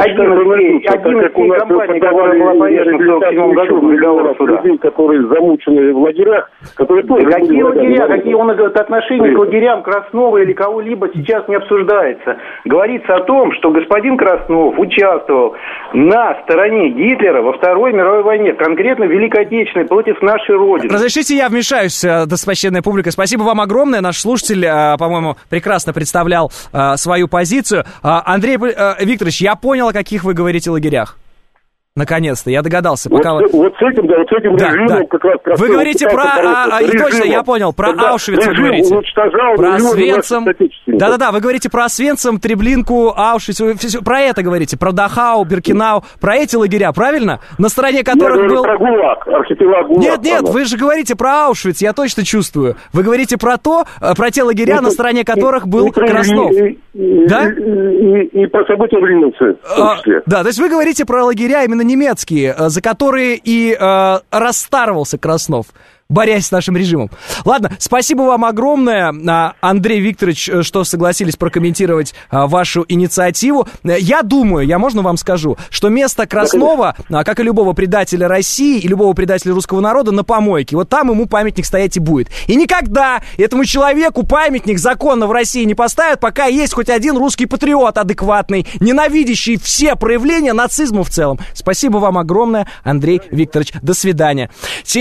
из компаний, которая была повешена в 1947 году, приговор суда. Людей, которые замучены в лагерях, которые тоже... Какие лагеря, какие он говорит, отношения к лагерям Краснова или кого-либо сейчас не обсуждается. Говорится о том, что господин Краснов участвовал на стороне Гитлера во Второй мировой войне, конкретно в Великой Отечественной, против нашей Родины. Разрешите, я вмешаюсь, достопочтенная публика. Спасибо вам огромное. Наш слушатель, по-моему, прекрасно представлял свою позицию. Андрей Викторович, я понял, о каких вы говорите лагерях. Наконец-то, я догадался. Пока вот с этим режимом как раз... Вы говорите про... точно, я понял, про Аушвиц вы говорите. Про Освенцим. Да-да-да, вы говорите про Освенцим, Треблинку, Аушвиц. Про это говорите, про Дахау, Биркенау. Про эти лагеря, правильно? На стороне которых был... про ГУЛАГ, архипелаг ГУЛАГ. Нет, вы же говорите про Аушвиц, я точно чувствую. Вы говорите про те лагеря, на стороне которых был Краснов. Да? И про события в Ленинце. Да, то есть вы говорите про лагеря именно немецкие, за которые и расстарывался Краснов. борясь с нашим режимом. Ладно, спасибо вам огромное, Андрей Викторович, что согласились прокомментировать вашу инициативу. Я думаю, я можно вам скажу, что место Краснова, как и любого предателя России и любого предателя русского народа, на помойке. Вот там ему памятник стоять и будет. И никогда этому человеку памятник законно в России не поставят, пока есть хоть один русский патриот адекватный, ненавидящий все проявления нацизма в целом. Спасибо вам огромное, Андрей Викторович. До свидания.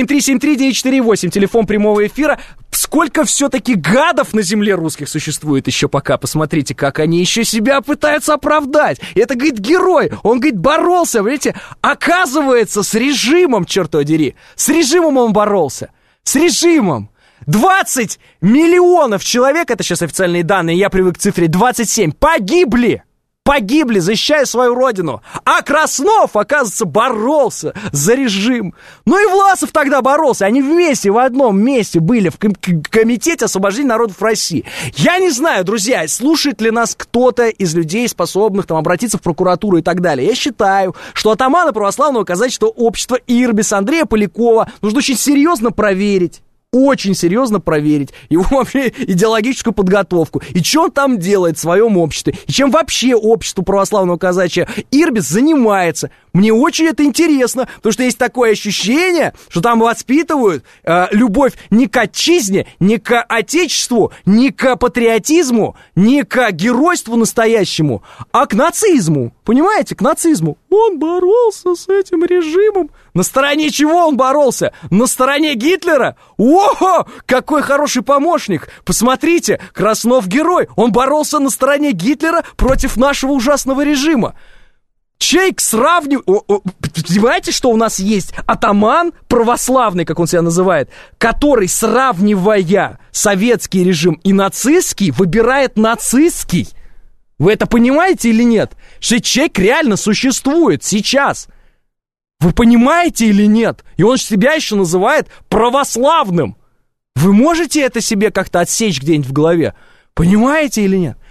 7373948, телефон прямого эфира. Сколько все-таки гадов на земле русских существует еще пока. Посмотрите, как они еще себя пытаются оправдать. Это, говорит, герой. Он, говорит, боролся, видите, оказывается, с режимом, черт дери. С режимом он боролся. С режимом. 20 миллионов человек, это сейчас официальные данные, я привык к цифре 27, погибли, защищая свою родину. А Краснов, оказывается, боролся за режим. Ну и Власов тогда боролся. Они вместе, в одном месте были в комитете освобождения народов России. Я не знаю, друзья, слушает ли нас кто-то из людей, способных там обратиться в прокуратуру и так далее. Я считаю, что атамана православного казачества общества Ирбис Андрея Полякова нужно очень серьезно проверить. Очень серьезно проверить его вообще идеологическую подготовку. И что он там делает в своем обществе. И чем вообще общество православного казачья Ирбис занимается. Мне очень это интересно, потому что есть такое ощущение, что там воспитывают любовь не к отчизне, не к отечеству, не к патриотизму, не к геройству настоящему, а к нацизму. Понимаете, к нацизму. Он боролся с этим режимом. На стороне чего он боролся? На стороне Гитлера? О, какой хороший помощник! Посмотрите, Краснов герой. Он боролся на стороне Гитлера против нашего ужасного режима. Человек сравнивает... Понимаете, что у нас есть атаман православный, как он себя называет, который, сравнивая советский режим и нацистский, выбирает нацистский. Вы это понимаете или нет? Что человек реально существует сейчас. Вы понимаете или нет? И он себя еще называет православным. Вы можете это себе как-то отсечь где-нибудь в голове? Понимаете или нет?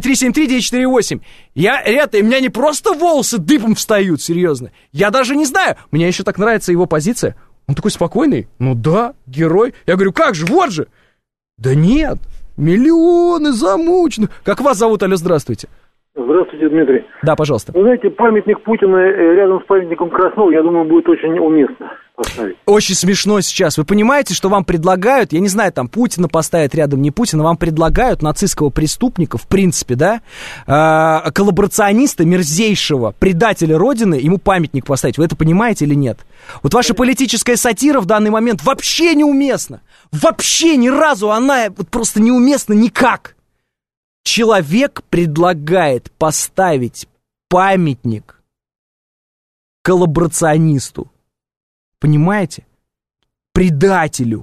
7373948. У меня не просто волосы дыбом встают, серьезно. Я даже не знаю. Мне еще так нравится его позиция. Он такой спокойный. Ну да, герой. Я говорю, как же, вот же. Да нет, миллионы замученных. Как вас зовут, алло, здравствуйте. Здравствуйте, Дмитрий. Да, пожалуйста. Вы знаете, памятник Путина рядом с памятником Краснова, я думаю, будет очень уместно поставить. Очень смешно сейчас. Вы понимаете, что вам предлагают, я не знаю, там Путина поставят рядом, не Путина, вам предлагают нацистского преступника, в принципе, да, коллаборациониста мерзейшего, предателя Родины, ему памятник поставить. Вы это понимаете или нет? Вот ваша политическая сатира в данный момент вообще неуместна. Вообще ни разу она вот просто неуместна никак. Человек предлагает поставить памятник коллаборационисту. Понимаете? Предателю.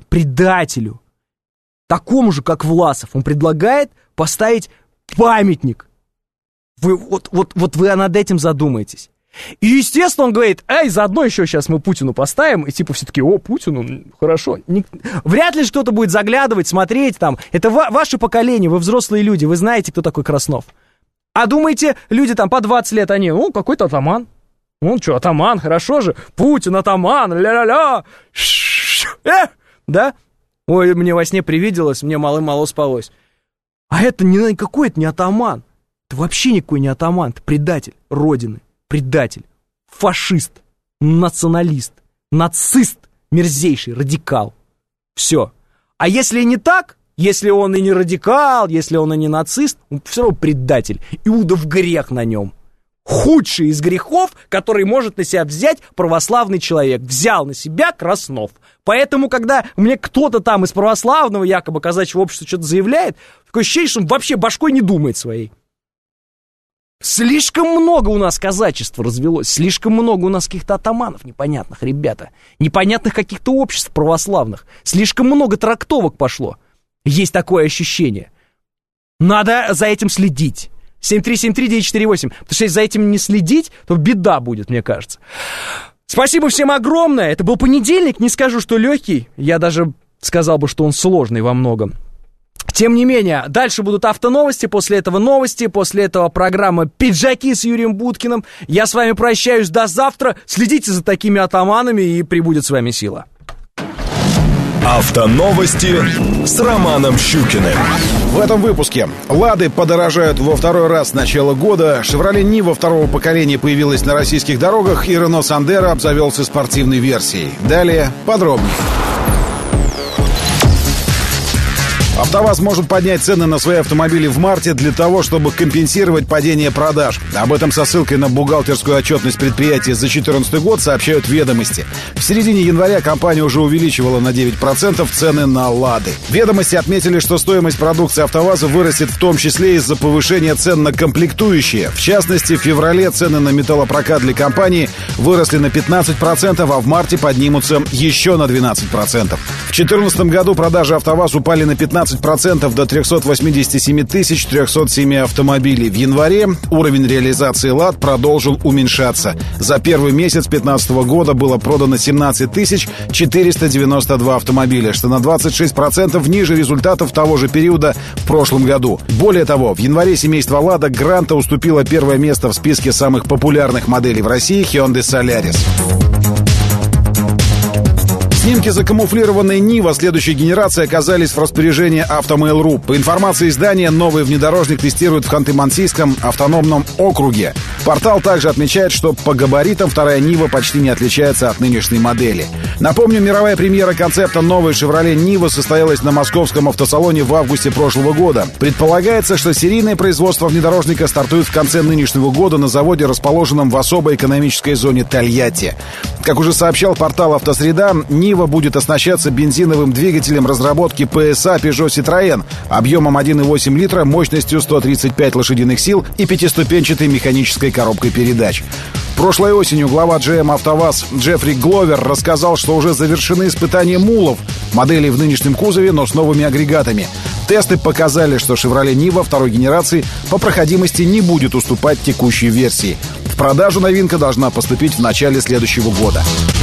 Такому же, как Власов. Он предлагает поставить памятник. Вы вы над этим задумаетесь. И, естественно, он говорит, заодно еще сейчас мы Путину поставим, и типа все таки, Путину, хорошо. Вряд ли кто-то будет заглядывать, смотреть там. Это ваше поколение, вы взрослые люди, вы знаете, кто такой Краснов. А думаете, люди там по 20 лет, они, какой-то атаман. Он что, атаман, хорошо же, Путин, атаман, ля-ля-ля. Да? Ой, мне во сне привиделось, мне мало спалось. А это какой-то не атаман. Это вообще никакой не атаман, это предатель Родины. Предатель, фашист, националист, нацист, мерзейший, радикал. Все. А если не так, если он и не радикал, если он и не нацист, он все равно предатель. Иудов грех на нем. Худший из грехов, который может на себя взять православный человек. Взял на себя Краснов. Поэтому, когда мне кто-то там из православного, якобы казачьего общества что-то заявляет, такое ощущение, что он вообще башкой не думает своей. Слишком много у нас казачества развелось, слишком много у нас каких-то атаманов непонятных, ребята, непонятных каких-то обществ православных, слишком много трактовок пошло. Есть такое ощущение. Надо за этим следить. 7373948, потому что если за этим не следить, то беда будет, мне кажется. Спасибо всем огромное, это был понедельник, не скажу, что легкий, я даже сказал бы, что он сложный во многом. Тем не менее, дальше будут автоновости, после этого новости, после этого программа «Пиджаки» с Юрием Буткиным. Я с вами прощаюсь до завтра. Следите за такими атаманами, и пребудет с вами сила. Автоновости с Романом Щукиным. В этом выпуске «Лады» подорожают во второй раз с начала года, «Шевроле Нива» второго поколения появилась на российских дорогах, и «Рено Сандеро» обзавелся спортивной версией. Далее подробнее. АвтоВАЗ может поднять цены на свои автомобили в марте для того, чтобы компенсировать падение продаж. Об этом со ссылкой на бухгалтерскую отчетность предприятия за 2014 год сообщают «Ведомости». В середине января компания уже увеличивала на 9% цены на «Лады». «Ведомости» отметили, что стоимость продукции АвтоВАЗа вырастет в том числе из-за повышения цен на комплектующие. В частности, в феврале цены на металлопрокат для компании выросли на 15%, а в марте поднимутся еще на 12%. В 2014 году продажи АвтоВАЗ упали на 15% до 387 307 автомобилей. В январе уровень реализации «Лад» продолжил уменьшаться. За первый месяц 2015 года было продано 17 492 автомобиля, что на 26% ниже результатов того же периода в прошлом году. Более того, в январе семейство «Лада» Гранта уступило первое место в списке самых популярных моделей в России Hyundai Solaris. Снимки закамуфлированной «Нива» следующей генерации оказались в распоряжении Автомейл.ру. По информации издания, новый внедорожник тестируют в Ханты-Мансийском автономном округе. Портал также отмечает, что по габаритам вторая «Нива» почти не отличается от нынешней модели. Напомню, мировая премьера концепта новой «Шевроле Нива» состоялась на московском автосалоне в августе прошлого года. Предполагается, что серийное производство внедорожника стартует в конце нынешнего года на заводе, расположенном в особой экономической зоне Тольятти. Как уже сообщал портал «Автосреда», «Нива» будет оснащаться бензиновым двигателем разработки PSA Peugeot Citroën объемом 1,8 литра, мощностью 135 лошадиных сил и пятиступенчатой механической коробкой передач. Прошлой осенью глава GM АвтоВАЗ Джеффри Гловер рассказал, что уже завершены испытания мулов, моделей в нынешнем кузове, но с новыми агрегатами. Тесты показали, что «Шевроле Нива» второй генерации по проходимости не будет уступать текущей версии. В продажу новинка должна поступить в начале следующего года.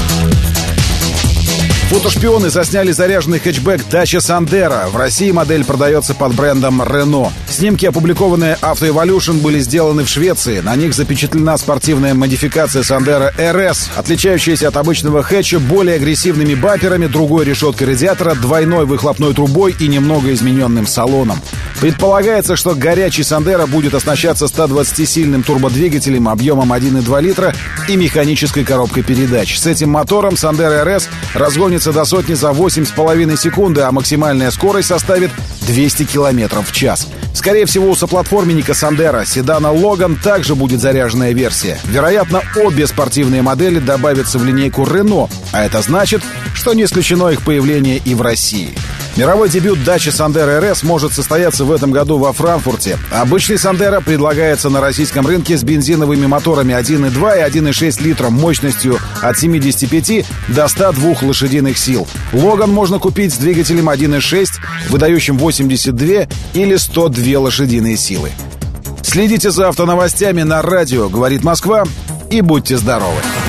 Фотошпионы засняли заряженный хэтчбэк Dacia Sandero. В России модель продается под брендом Renault. Снимки, опубликованные Auto Evolution, были сделаны в Швеции. На них запечатлена спортивная модификация Sandero RS, отличающаяся от обычного хэтча более агрессивными бамперами, другой решеткой радиатора, двойной выхлопной трубой и немного измененным салоном. Предполагается, что горячий Sandero будет оснащаться 120-сильным турбодвигателем объемом 1,2 литра и механической коробкой передач. С этим мотором Sandero RS разгонится до сотни за 8,5 секунды, а максимальная скорость составит 200 км в час. Скорее всего, у соплатформенника Sandero, седана Logan, также будет заряженная версия. Вероятно, обе спортивные модели добавятся в линейку Renault, а это значит, что не исключено их появление и в России. Мировой дебют Dacia Sandero RS может состояться в этом году во Франкфурте. Обычный Sandero предлагается на российском рынке с бензиновыми моторами 1,2 и 1,6 литра мощностью от 75 до 102 лошадиных сил. Logan можно купить с двигателем 1,6, выдающим 82 или 102 лошадиные силы. Следите за автоновостями на радио «Говорит Москва» и будьте здоровы!